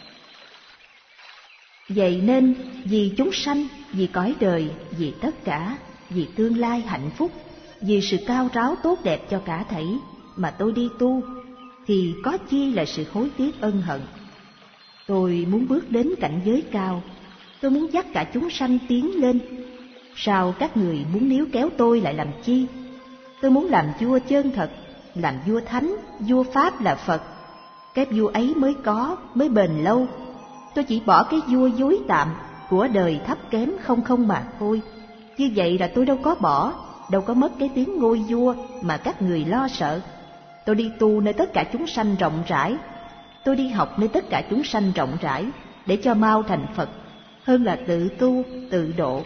Vậy nên vì chúng sanh, vì cõi đời, vì tất cả, vì tương lai hạnh phúc, vì sự cao ráo tốt đẹp cho cả thảy mà tôi đi tu, thì có chi là sự hối tiếc ân hận. Tôi muốn bước đến cảnh giới cao, tôi muốn dắt cả chúng sanh tiến lên. Sao các người muốn níu kéo tôi lại làm chi? Tôi muốn làm vua chân thật, làm vua thánh, vua Pháp là Phật. Cái vua ấy mới có, mới bền lâu. Tôi chỉ bỏ cái vua dối tạm của đời thấp kém không không mà thôi. Như vậy là tôi đâu có bỏ, đâu có mất cái tiếng ngôi vua mà các người lo sợ. Tôi đi tu nơi tất cả chúng sanh rộng rãi, tôi đi học nơi tất cả chúng sanh rộng rãi, để cho mau thành Phật, hơn là tự tu, tự độ.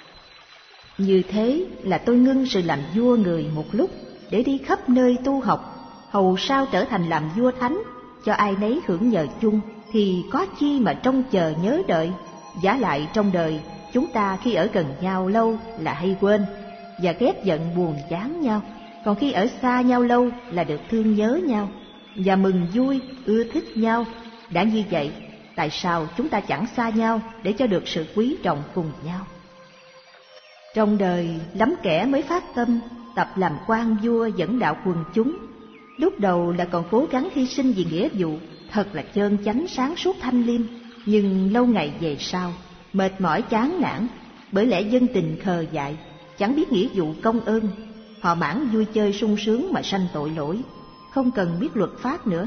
Như thế là tôi ngưng sự làm vua người một lúc, để đi khắp nơi tu học, hầu sao trở thành làm vua thánh, cho ai nấy hưởng nhờ chung, thì có chi mà trông chờ nhớ đợi. Vả lại trong đời, chúng ta khi ở gần nhau lâu là hay quên, và ghét giận buồn chán nhau. Còn khi ở xa nhau lâu là được thương nhớ nhau, và mừng vui, ưa thích nhau. Đã như vậy, tại sao chúng ta chẳng xa nhau để cho được sự quý trọng cùng nhau? Trong đời, lắm kẻ mới phát tâm, tập làm quan vua dẫn đạo quần chúng. Lúc đầu là còn cố gắng hy sinh vì nghĩa vụ, thật là chơn chánh sáng suốt thanh liêm. Nhưng lâu ngày về sau, mệt mỏi chán nản, bởi lẽ dân tình khờ dại, chẳng biết nghĩa vụ công ơn. Họ mãn vui chơi sung sướng mà sanh tội lỗi, không cần biết luật pháp nữa.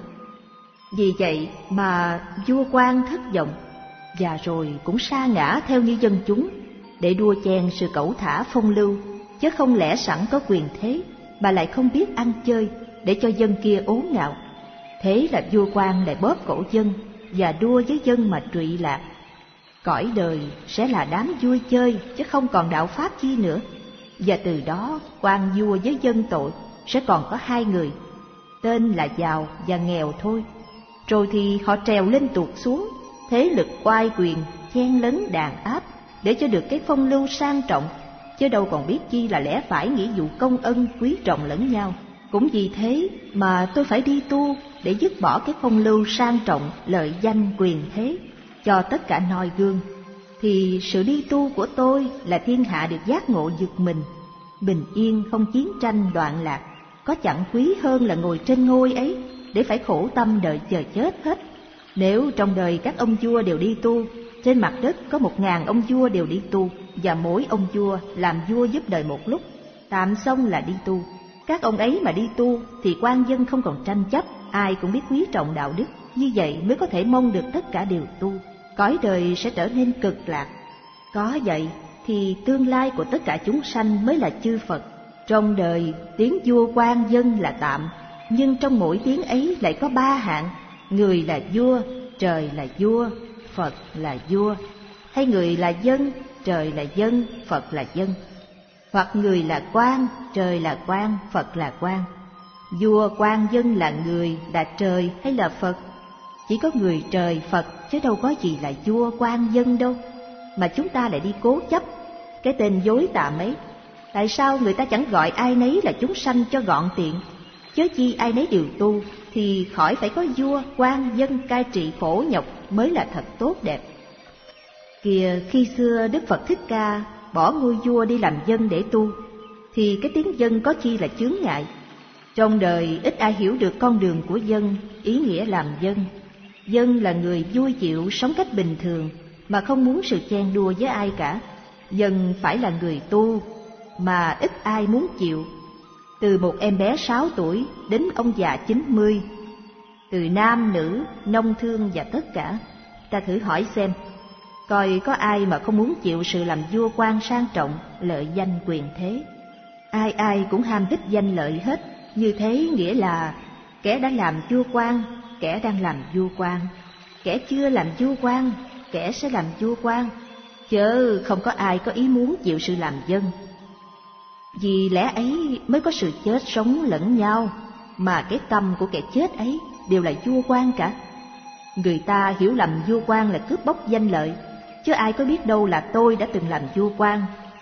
Vì vậy mà vua quan thất vọng, và rồi cũng sa ngã theo như dân chúng, để đua chen sự cẩu thả phong lưu, chứ không lẽ sẵn có quyền thế mà lại không biết ăn chơi, để cho dân kia ố ngạo. Thế là vua quan lại bóp cổ dân, và đua với dân mà trụy lạc. Cõi đời sẽ là đám vui chơi, chứ không còn đạo pháp chi nữa. Và từ đó quan vua với dân tội sẽ còn có hai người, tên là giàu và nghèo thôi. Rồi thì họ trèo lên tuột xuống, thế lực oai quyền chen lấn đàn áp, để cho được cái phong lưu sang trọng, chứ đâu còn biết chi là lẽ phải nghĩa vụ công ân quý trọng lẫn nhau. Cũng vì thế mà tôi phải đi tu, để dứt bỏ cái phong lưu sang trọng, lợi danh quyền thế, cho tất cả noi gương. Thì sự đi tu của tôi là thiên hạ được giác ngộ giật mình, bình yên không chiến tranh loạn lạc. Có chẳng quý hơn là ngồi trên ngôi ấy, để phải khổ tâm đợi chờ chết hết. Nếu trong đời các ông vua đều đi tu, trên mặt đất có một ngàn ông vua đều đi tu, và mỗi ông vua làm vua giúp đời một lúc, tạm xong là đi tu. Các ông ấy mà đi tu thì quan dân không còn tranh chấp, ai cũng biết quý trọng đạo đức. Như vậy mới có thể mong được tất cả đều tu, cõi đời sẽ trở nên cực lạc. Có vậy thì tương lai của tất cả chúng sanh mới là chư Phật. Trong đời, tiếng vua quan dân là tạm, nhưng trong mỗi tiếng ấy lại có ba hạng: người là vua, trời là vua, Phật là vua. Hay người là dân, trời là dân, Phật là dân. Hoặc người là quan, trời là quan, Phật là quan. Vua quan dân là người, là trời hay là Phật? Chỉ có người trời Phật, chứ đâu có gì là vua quan dân đâu. Mà chúng ta lại đi cố chấp cái tên dối tạm ấy. Tại sao người ta chẳng gọi ai nấy là chúng sanh cho gọn tiện? Chớ chi ai nấy đều tu, thì khỏi phải có vua, quan, dân cai trị khổ nhọc mới là thật tốt đẹp. Kìa, khi xưa Đức Phật Thích Ca bỏ ngôi vua đi làm dân để tu, thì cái tiếng dân có chi là chướng ngại. Trong đời ít ai hiểu được con đường của dân, ý nghĩa làm dân. Dân là người vui chịu sống cách bình thường, mà không muốn sự chen đua với ai cả. Dân phải là người tu, mà ít ai muốn chịu. từ một em bé sáu tuổi đến ông già chín mươi, từ nam nữ, nông thương và tất cả. Ta thử hỏi xem, coi có ai mà không muốn chịu sự làm vua quan sang trọng, lợi danh quyền thế. Ai ai cũng ham thích danh lợi hết. Như thế nghĩa là kẻ đã làm vua quan, kẻ đang làm vua quan, kẻ chưa làm vua quan, kẻ sẽ làm vua quan, chớ không có ai có ý muốn chịu sự làm dân. Vì lẽ ấy mới có sự chết sống lẫn nhau, mà cái tâm của kẻ chết ấy đều là vua quan cả. Người ta hiểu lầm vua quan là cướp bóc danh lợi, chứ ai có biết đâu là tôi đã từng làm vua quan,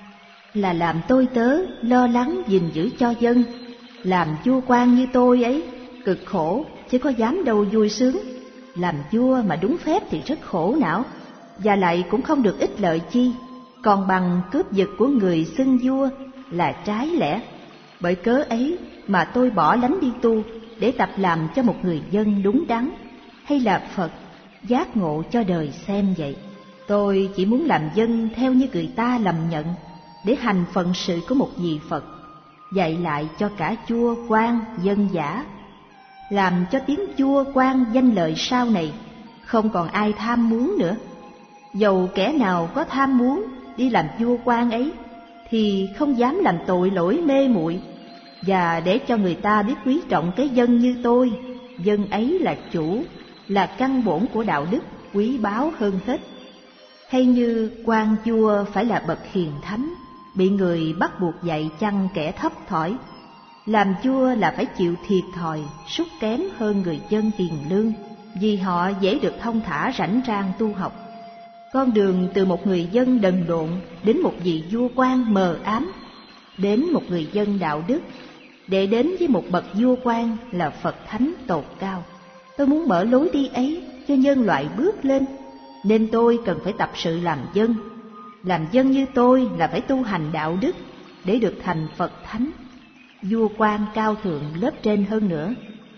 là làm tôi tớ lo lắng gìn giữ cho dân. Làm vua quan như tôi ấy cực khổ, chứ có dám đâu vui sướng. Làm vua mà đúng phép thì rất khổ não, và lại cũng không được ích lợi chi, còn bằng cướp giật của người xưng vua là trái lẽ. Bởi cớ ấy mà tôi bỏ lánh đi tu, để tập làm cho một người dân đúng đắn, hay là Phật giác ngộ cho đời xem vậy. Tôi chỉ muốn làm dân theo như người ta lầm nhận, để hành phận sự của một vị Phật, dạy lại cho cả vua quan dân giả, làm cho tiếng vua quan danh lợi sau này không còn ai tham muốn nữa. Dầu kẻ nào có tham muốn đi làm vua quan ấy, thì không dám làm tội lỗi mê muội, và để cho người ta biết quý trọng cái dân như tôi. Dân ấy là chủ, là căn bổn của đạo đức, quý báu hơn hết. Hay như quan vua phải là bậc hiền thánh, bị người bắt buộc dạy chăng kẻ thấp thỏi. Làm vua là phải chịu thiệt thòi, sút kém hơn người dân hiền lương, vì họ dễ được thông thả rảnh rang tu học. Con đường từ một người dân đần độn đến một vị vua quan mờ ám, đến một người dân đạo đức, để đến với một bậc vua quan là Phật thánh tột cao. Tôi muốn mở lối đi ấy cho nhân loại bước lên, nên tôi cần phải tập sự làm dân. Làm dân như tôi là phải tu hành đạo đức, để được thành Phật thánh, vua quan cao thượng lớp trên hơn nữa.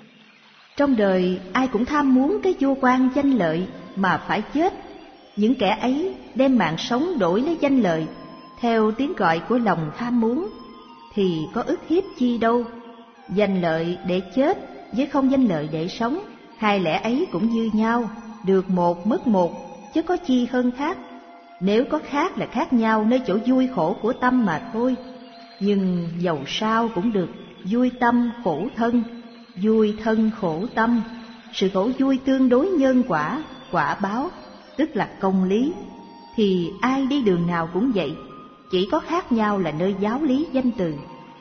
Trong đời ai cũng tham muốn cái vua quan danh lợi mà phải chết. Những kẻ ấy đem mạng sống đổi lấy danh lợi, theo tiếng gọi của lòng tham muốn, thì có ức hiếp chi đâu. Danh lợi để chết với không danh lợi để sống, hai lẽ ấy cũng như nhau, được một mất một, chứ có chi hơn khác. Nếu có khác là khác nhau nơi chỗ vui khổ của tâm mà thôi. Nhưng dầu sao cũng được vui tâm khổ thân, vui thân khổ tâm. Sự khổ vui tương đối nhân quả, quả báo, tức là công lý. Thì ai đi đường nào cũng vậy, chỉ có khác nhau là nơi giáo lý danh từ.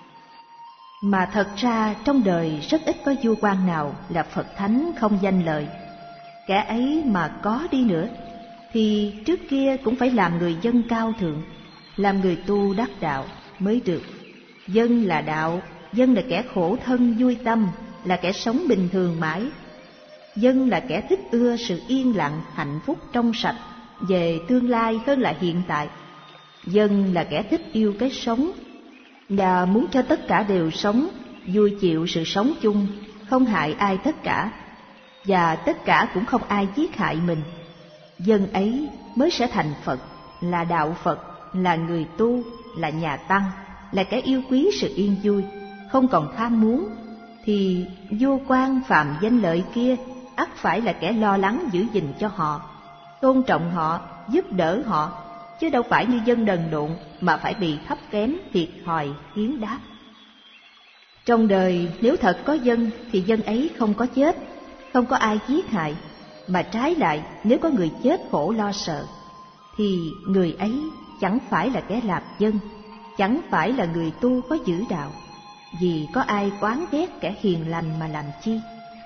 Mà thật ra trong đời rất ít có vua quan nào là Phật thánh không danh lợi. Kẻ ấy mà có đi nữa, thì trước kia cũng phải làm người dân cao thượng, làm người tu đắc đạo mới được. Dân là đạo, dân là kẻ khổ thân vui tâm, là kẻ sống bình thường mãi. Dân là kẻ thích ưa sự yên lặng, hạnh phúc trong sạch về tương lai hơn là hiện tại. Dân là kẻ thích yêu cái sống, và muốn cho tất cả đều sống, vui chịu sự sống chung, không hại ai tất cả, và tất cả cũng không ai giết hại mình. Dân ấy mới sẽ thành Phật, là đạo Phật, là người tu, là nhà tăng, là kẻ yêu quý sự yên vui, không còn tham muốn. Thì vua quan phàm danh lợi kia ắt phải là kẻ lo lắng giữ gìn cho họ, tôn trọng họ, giúp đỡ họ, chứ đâu phải như dân đần độn mà phải bị thấp kém, thiệt thòi, hiến đáp. Trong đời nếu thật có dân thì dân ấy không có chết, không có ai giết hại, mà trái lại nếu có người chết khổ lo sợ, thì người ấy chẳng phải là kẻ làm dân, chẳng phải là người tu có giữ đạo, vì có ai oán ghét kẻ hiền lành mà làm chi.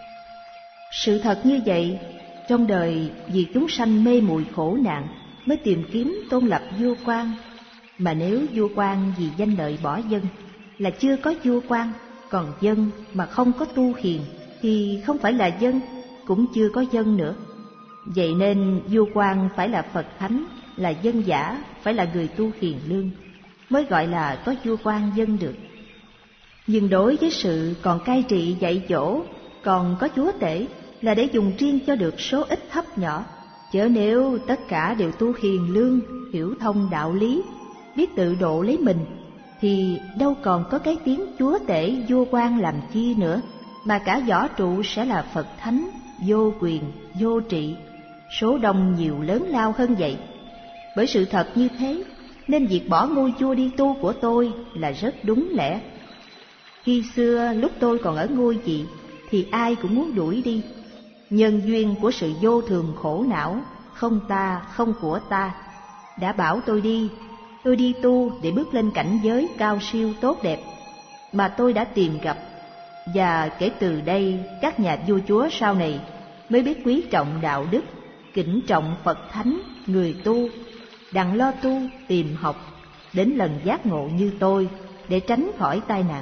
Sự thật như vậy, trong đời vì chúng sanh mê muội khổ nạn mới tìm kiếm tôn lập vua quan. Mà nếu vua quan vì danh lợi bỏ dân là chưa có vua quan, còn dân mà không có tu hiền thì không phải là dân, cũng chưa có dân nữa. Vậy nên vua quan phải là Phật thánh, là dân giả, phải là người tu hiền lương, mới gọi là có vua quan dân được. Nhưng đối với sự còn cai trị dạy dỗ, còn có chúa tể là để dùng riêng cho được số ít thấp nhỏ. Chớ nếu tất cả đều tu hiền lương, hiểu thông đạo lý, biết tự độ lấy mình, thì đâu còn có cái tiếng chúa tể vua quan làm chi nữa, mà cả võ trụ sẽ là Phật thánh, vô quyền, vô trị, số đông nhiều lớn lao hơn vậy. Bởi sự thật như thế, nên việc bỏ ngôi vua đi tu của tôi là rất đúng lẽ. Khi xưa lúc tôi còn ở ngôi vị thì ai cũng muốn đuổi đi. Nhân duyên của sự vô thường khổ não, không ta, không của ta, đã bảo tôi đi. Tôi đi tu để bước lên cảnh giới cao siêu tốt đẹp mà tôi đã tìm gặp. Và kể từ đây, các nhà vua chúa sau này mới biết quý trọng đạo đức, kính trọng Phật thánh, người tu, đặng lo tu, tìm học, đến lần giác ngộ như tôi để tránh khỏi tai nạn.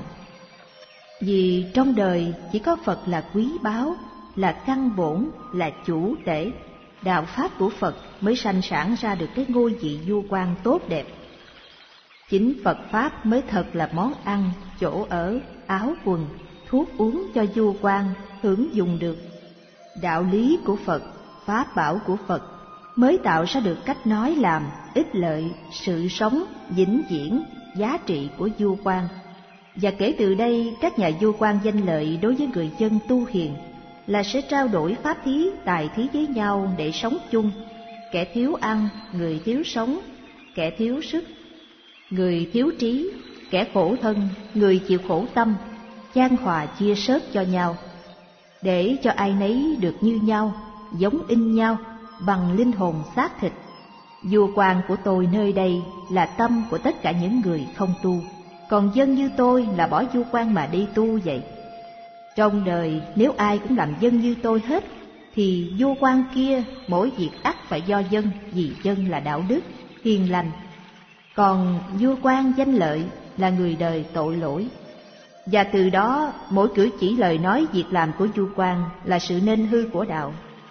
Vì trong đời chỉ có Phật là quý báu, là căn bổn, là chủ tể. Đạo pháp của Phật mới sanh sản ra được cái ngôi vị vua quan tốt đẹp. Chính Phật pháp mới thật là món ăn, chỗ ở, áo quần, thuốc uống cho vua quan hưởng dùng được. Đạo lý của Phật, pháp bảo của Phật mới tạo ra được cách nói làm, ích lợi, sự sống, vĩnh viễn, giá trị của vua quan. Và kể từ đây, các nhà vua quan danh lợi đối với người dân tu hiền là sẽ trao đổi pháp thí, tài thí với nhau để sống chung. Kẻ thiếu ăn, người thiếu sống, kẻ thiếu sức, người thiếu trí, kẻ khổ thân, người chịu khổ tâm, chan hòa chia sớt cho nhau, để cho ai nấy được như nhau, giống in nhau, bằng linh hồn xác thịt. Vua quan của tôi nơi đây là tâm của tất cả những người không tu, còn dân như tôi là bỏ vua quan mà đi tu vậy. Trong đời nếu ai cũng làm dân như tôi hết, thì vua quan kia mỗi việc ắt phải do dân, vì dân là đạo đức, hiền lành. Còn vua quan danh lợi là người đời tội lỗi. Và từ đó mỗi cử chỉ lời nói việc làm của vua quan là sự nên hư của đạo,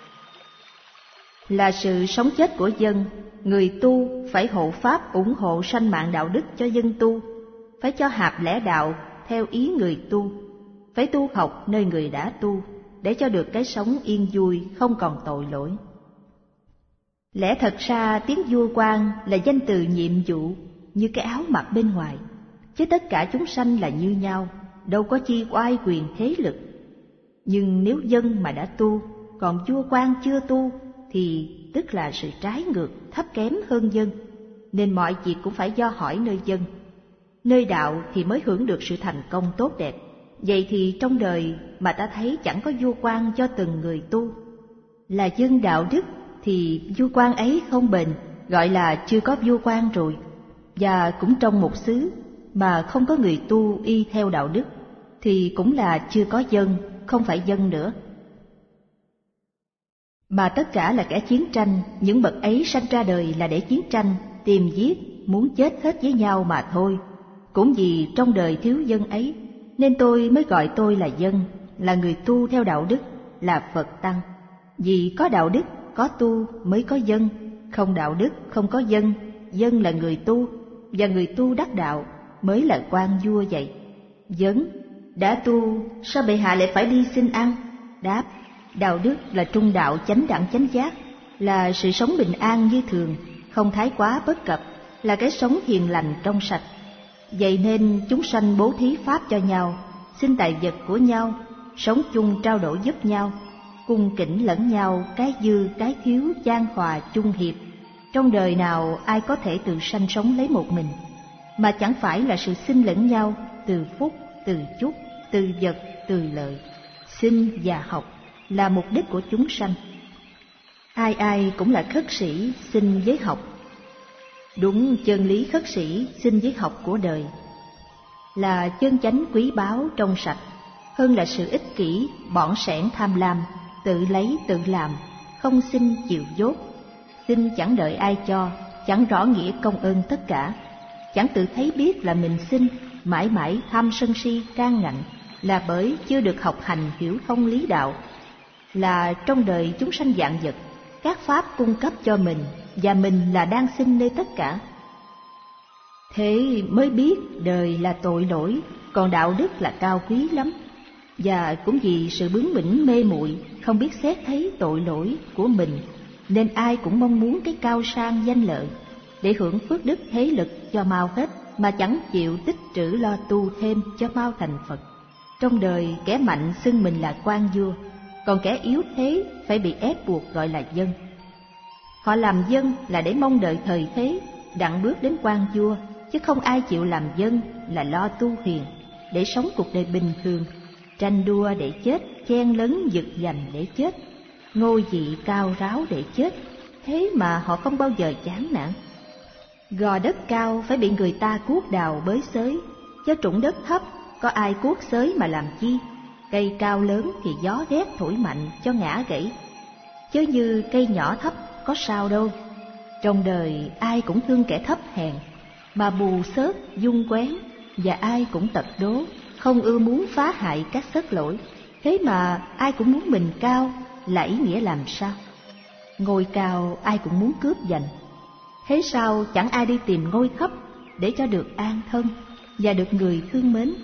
là sự sống chết của dân. Người tu phải hộ pháp ủng hộ sanh mạng đạo đức cho dân tu, phải cho hạp lẽ đạo theo ý người tu, phải tu học nơi người đã tu, để cho được cái sống yên vui, không còn tội lỗi. Lẽ thật ra tiếng vua quan là danh từ nhiệm vụ, như cái áo mặc bên ngoài, chứ tất cả chúng sanh là như nhau, đâu có chi oai quyền thế lực. Nhưng nếu dân mà đã tu, còn vua quan chưa tu, thì tức là sự trái ngược, thấp kém hơn dân, nên mọi việc cũng phải do hỏi nơi dân. Nơi đạo thì mới hưởng được sự thành công tốt đẹp. Vậy thì trong đời mà ta thấy chẳng có vua quan cho từng người tu, là dân đạo đức, thì vua quan ấy không bền, gọi là chưa có vua quan rồi. Và cũng trong một xứ mà không có người tu y theo đạo đức, thì cũng là chưa có dân, không phải dân nữa. Mà tất cả là kẻ chiến tranh, những bậc ấy sanh ra đời là để chiến tranh, tìm giết, muốn chết hết với nhau mà thôi. Cũng vì trong đời thiếu dân ấy, nên tôi mới gọi tôi là dân, là người tu theo đạo đức, là Phật tăng. Vì có đạo đức, có tu mới có dân, không đạo đức, không có dân. Dân là người tu, và người tu đắc đạo mới là quan vua vậy. Vấn: đã tu, sao bệ hạ lại phải đi xin ăn? Đáp: đạo đức là trung đạo chánh đẳng chánh giác, là sự sống bình an như thường, không thái quá bất cập, là cái sống hiền lành trong sạch. Vậy nên chúng sanh bố thí pháp cho nhau, xin tài vật của nhau, sống chung trao đổi giúp nhau, cung kính lẫn nhau, cái dư cái thiếu chan hòa chung hiệp. Trong đời nào ai có thể tự sanh sống lấy một mình, mà chẳng phải là sự xin lẫn nhau từ phúc, từ chúc, từ vật, từ lợi. Sinh và học là mục đích của chúng sanh. Ai ai cũng là khất sĩ sinh với học. Đúng chân lý khất sĩ sinh với học của đời là chân chánh quý báu trong sạch, hơn là sự ích kỷ, bỏn sẻn tham lam, tự lấy tự làm, không xin chịu dốt. Xin chẳng đợi ai cho, chẳng rõ nghĩa công ơn tất cả, chẳng tự thấy biết là mình xin, mãi mãi tham sân si can ngạnh, là bởi chưa được học hành hiểu thông lý đạo. Là trong đời chúng sanh vạn vật, các pháp cung cấp cho mình, và mình là đang sinh nơi tất cả. Thế mới biết đời là tội lỗi, còn đạo đức là cao quý lắm. Và cũng vì sự bướng bỉnh mê muội, không biết xét thấy tội lỗi của mình, nên ai cũng mong muốn cái cao sang danh lợi để hưởng phước đức thế lực cho mau hết. mà chẳng chịu tích trữ lo tu thêm cho mau thành Phật. Trong đời, kẻ mạnh xưng mình là quan vua, còn kẻ yếu thế phải bị ép buộc gọi là dân. Họ làm dân là để mong đợi thời thế, đặng bước đến quan vua, chứ không ai chịu làm dân là lo tu hiền, để sống cuộc đời bình thường, tranh đua để chết, chen lấn giật giành để chết, ngôi vị cao ráo để chết, thế mà họ không bao giờ chán nản. Gò đất cao phải bị người ta cuốc đào bới xới, chứ trũng đất thấp có ai cuốc xới mà làm chi. Cây cao lớn thì gió rét thổi mạnh cho ngã gãy, chứ như cây nhỏ thấp có sao đâu. Trong đời ai cũng thương kẻ thấp hèn, mà bù xớt dung quén, và ai cũng tật đố, không ưa muốn phá hại các xớt lỗi. Thế mà ai cũng muốn mình cao, là ý nghĩa làm sao? Ngôi cao ai cũng muốn cướp giành, thế sao chẳng ai đi tìm ngôi thấp để cho được an thân và được người thương mến?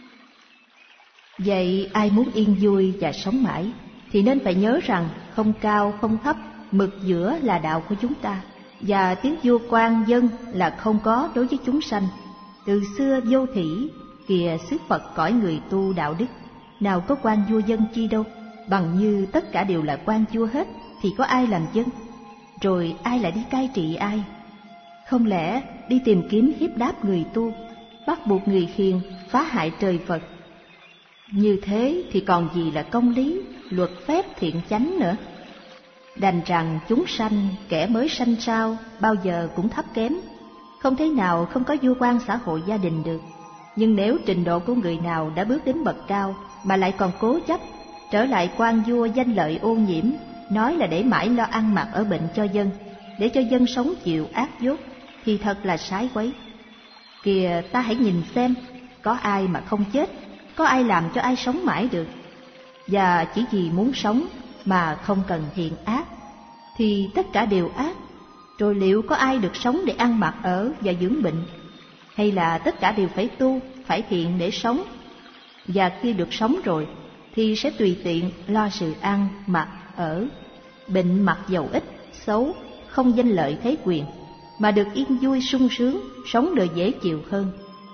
Vậy ai muốn yên vui và sống mãi thì nên phải nhớ rằng không cao không thấp, mực giữa là đạo của chúng ta, và tiếng vua quan dân là không có đối với chúng sanh. Từ xưa vô thủy, kìa xứ Phật cõi người tu đạo đức, nào có quan vua dân chi đâu, bằng như tất cả đều là quan vua hết, thì có ai làm dân? Rồi ai lại đi cai trị ai? Không lẽ đi tìm kiếm hiếp đáp người tu, bắt buộc người hiền, phá hại trời Phật? Như thế thì còn gì là công lý, luật phép thiện chánh nữa. Đành rằng chúng sanh, kẻ mới sanh sao, bao giờ cũng thấp kém, không thể nào không có vua quan xã hội gia đình được. Nhưng nếu trình độ của người nào đã bước đến bậc cao mà lại còn cố chấp trở lại quan vua danh lợi ô nhiễm, nói là để mãi lo ăn mặc ở bệnh cho dân, để cho dân sống chịu ác dốt, thì thật là sái quấy. Kìa, ta hãy nhìn xem, có ai mà không chết, có ai làm cho ai sống mãi được? Và chỉ vì muốn sống mà không cần thiện ác, thì tất cả đều ác. Rồi liệu có ai được sống để ăn mặc ở và dưỡng bệnh? Hay là tất cả đều phải tu, phải thiện để sống? Và khi được sống rồi thì sẽ tùy tiện lo sự ăn, mặc, ở. Bệnh mặc dầu ít, xấu, không danh lợi thế quyền, mà được yên vui sung sướng, sống đời dễ chịu hơn.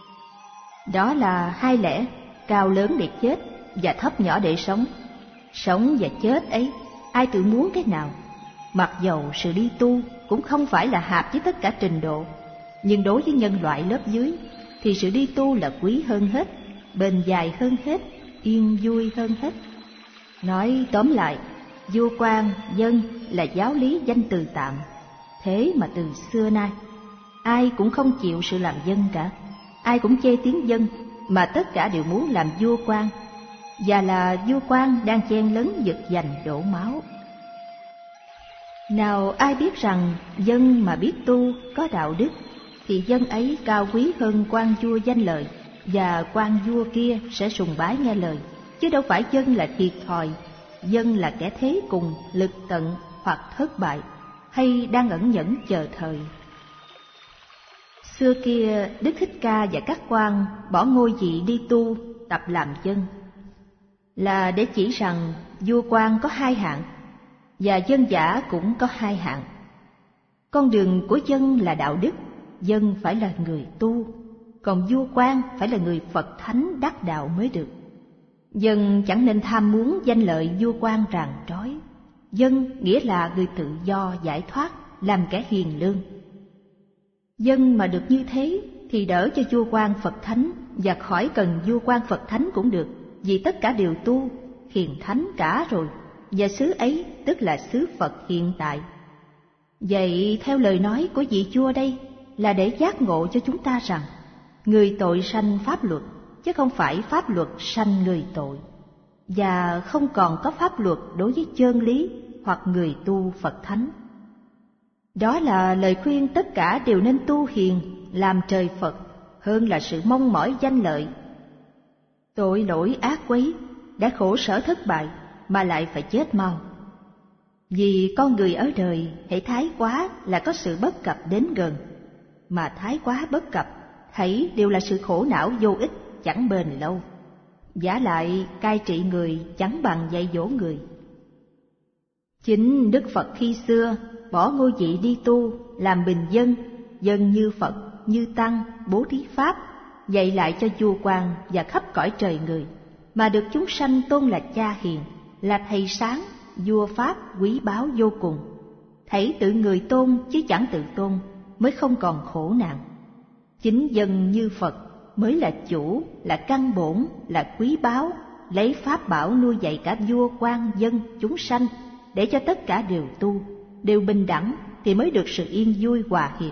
Đó là hai lẽ, cao lớn để chết và thấp nhỏ để sống. Sống và chết ấy, ai tự muốn cái nào? Mặc dầu sự đi tu cũng không phải là hạp với tất cả trình độ, nhưng đối với nhân loại lớp dưới thì sự đi tu là quý hơn hết, bền dài hơn hết, yên vui hơn hết. Nói tóm lại, vua quan dân là giáo lý danh từ tạm. Thế mà từ xưa nay ai cũng không chịu sự làm dân cả, ai cũng chê tiếng dân, mà tất cả đều muốn làm vua quan, và là vua quan đang chen lấn giật giành đổ máu. Nào ai biết rằng dân mà biết tu có đạo đức thì dân ấy cao quý hơn quan vua danh lợi, và quan vua kia sẽ sùng bái nghe lời, chứ đâu phải dân là thiệt thòi, dân là kẻ thế cùng, lực tận hoặc thất bại, hay đang ẩn nhẫn chờ thời. Xưa kia Đức Thích Ca và các quan bỏ ngôi vị đi tu, tập làm dân, là để chỉ rằng vua quan có hai hạng, và dân giả cũng có hai hạng. Con đường của dân là đạo đức, dân phải là người tu, còn vua quan phải là người Phật thánh đắc đạo mới được. Dân chẳng nên tham muốn danh lợi vua quan ràng trói. Dân nghĩa là người tự do giải thoát, làm kẻ hiền lương. Dân mà được như thế thì đỡ cho vua quan Phật thánh, và khỏi cần vua quan Phật thánh cũng được, vì tất cả đều tu, hiền thánh cả rồi, và xứ ấy tức là xứ Phật hiện tại. Vậy theo lời nói của vị vua đây là để giác ngộ cho chúng ta rằng người tội sanh pháp luật, chứ không phải pháp luật sanh người tội, và không còn có pháp luật đối với chân lý hoặc người tu Phật thánh. Đó là lời khuyên tất cả đều nên tu hiền, làm trời Phật, hơn là sự mong mỏi danh lợi. Tội lỗi ác quấy, đã khổ sở thất bại mà lại phải chết mau. Vì con người ở đời hễ thái quá là có sự bất cập đến gần, mà thái quá bất cập thảy đều là sự khổ não vô ích, chẳng bền lâu. Vả lại cai trị người chẳng bằng dạy dỗ người. Chính Đức Phật khi xưa bỏ ngôi vị đi tu, làm bình dân, dân như Phật, như tăng, bố thí pháp, dạy lại cho vua quan và khắp cõi trời người, mà được chúng sanh tôn là cha hiền, là thầy sáng, vua pháp quý báu vô cùng. Thảy tự người tôn chứ chẳng tự tôn, mới không còn khổ nạn. Chính dân như Phật mới là chủ, là căn bổn, là quý báu, lấy pháp bảo nuôi dạy cả vua quan dân chúng sanh, để cho tất cả đều tu, đều bình đẳng, thì mới được sự yên vui hòa hiệp.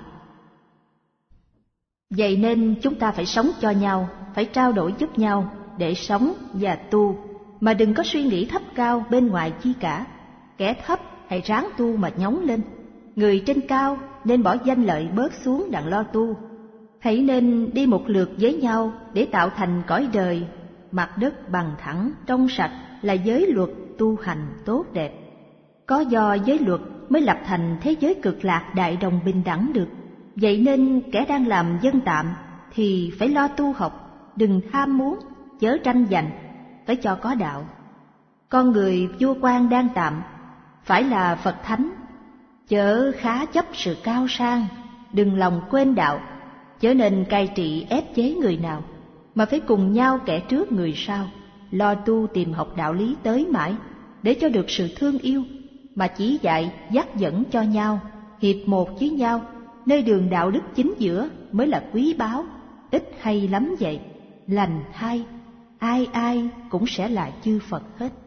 Vậy nên chúng ta phải sống cho nhau, phải trao đổi giúp nhau để sống và tu, mà đừng có suy nghĩ thấp cao bên ngoài chi cả. Kẻ thấp hãy ráng tu mà nhóng lên, người trên cao nên bỏ danh lợi bớt xuống đặng lo tu. Hãy nên đi một lượt với nhau để tạo thành cõi đời mặt đất bằng thẳng trong sạch, là giới luật tu hành tốt đẹp. Có do giới luật mới lập thành thế giới cực lạc đại đồng bình đẳng được. Vậy nên kẻ đang làm dân tạm thì phải lo tu học, đừng tham muốn, chớ tranh giành, phải cho có đạo. Con người vua quan đang tạm phải là Phật thánh, chớ khá chấp sự cao sang, đừng lòng quên đạo, chớ nên cai trị ép chế người nào, mà phải cùng nhau kẻ trước người sau, lo tu tìm học đạo lý tới mãi, để cho được sự thương yêu, mà chỉ dạy dắt dẫn cho nhau, hiệp một với nhau, nơi đường đạo đức chính giữa mới là quý báu. Ít hay lắm vậy, lành thay, ai ai cũng sẽ là chư Phật hết.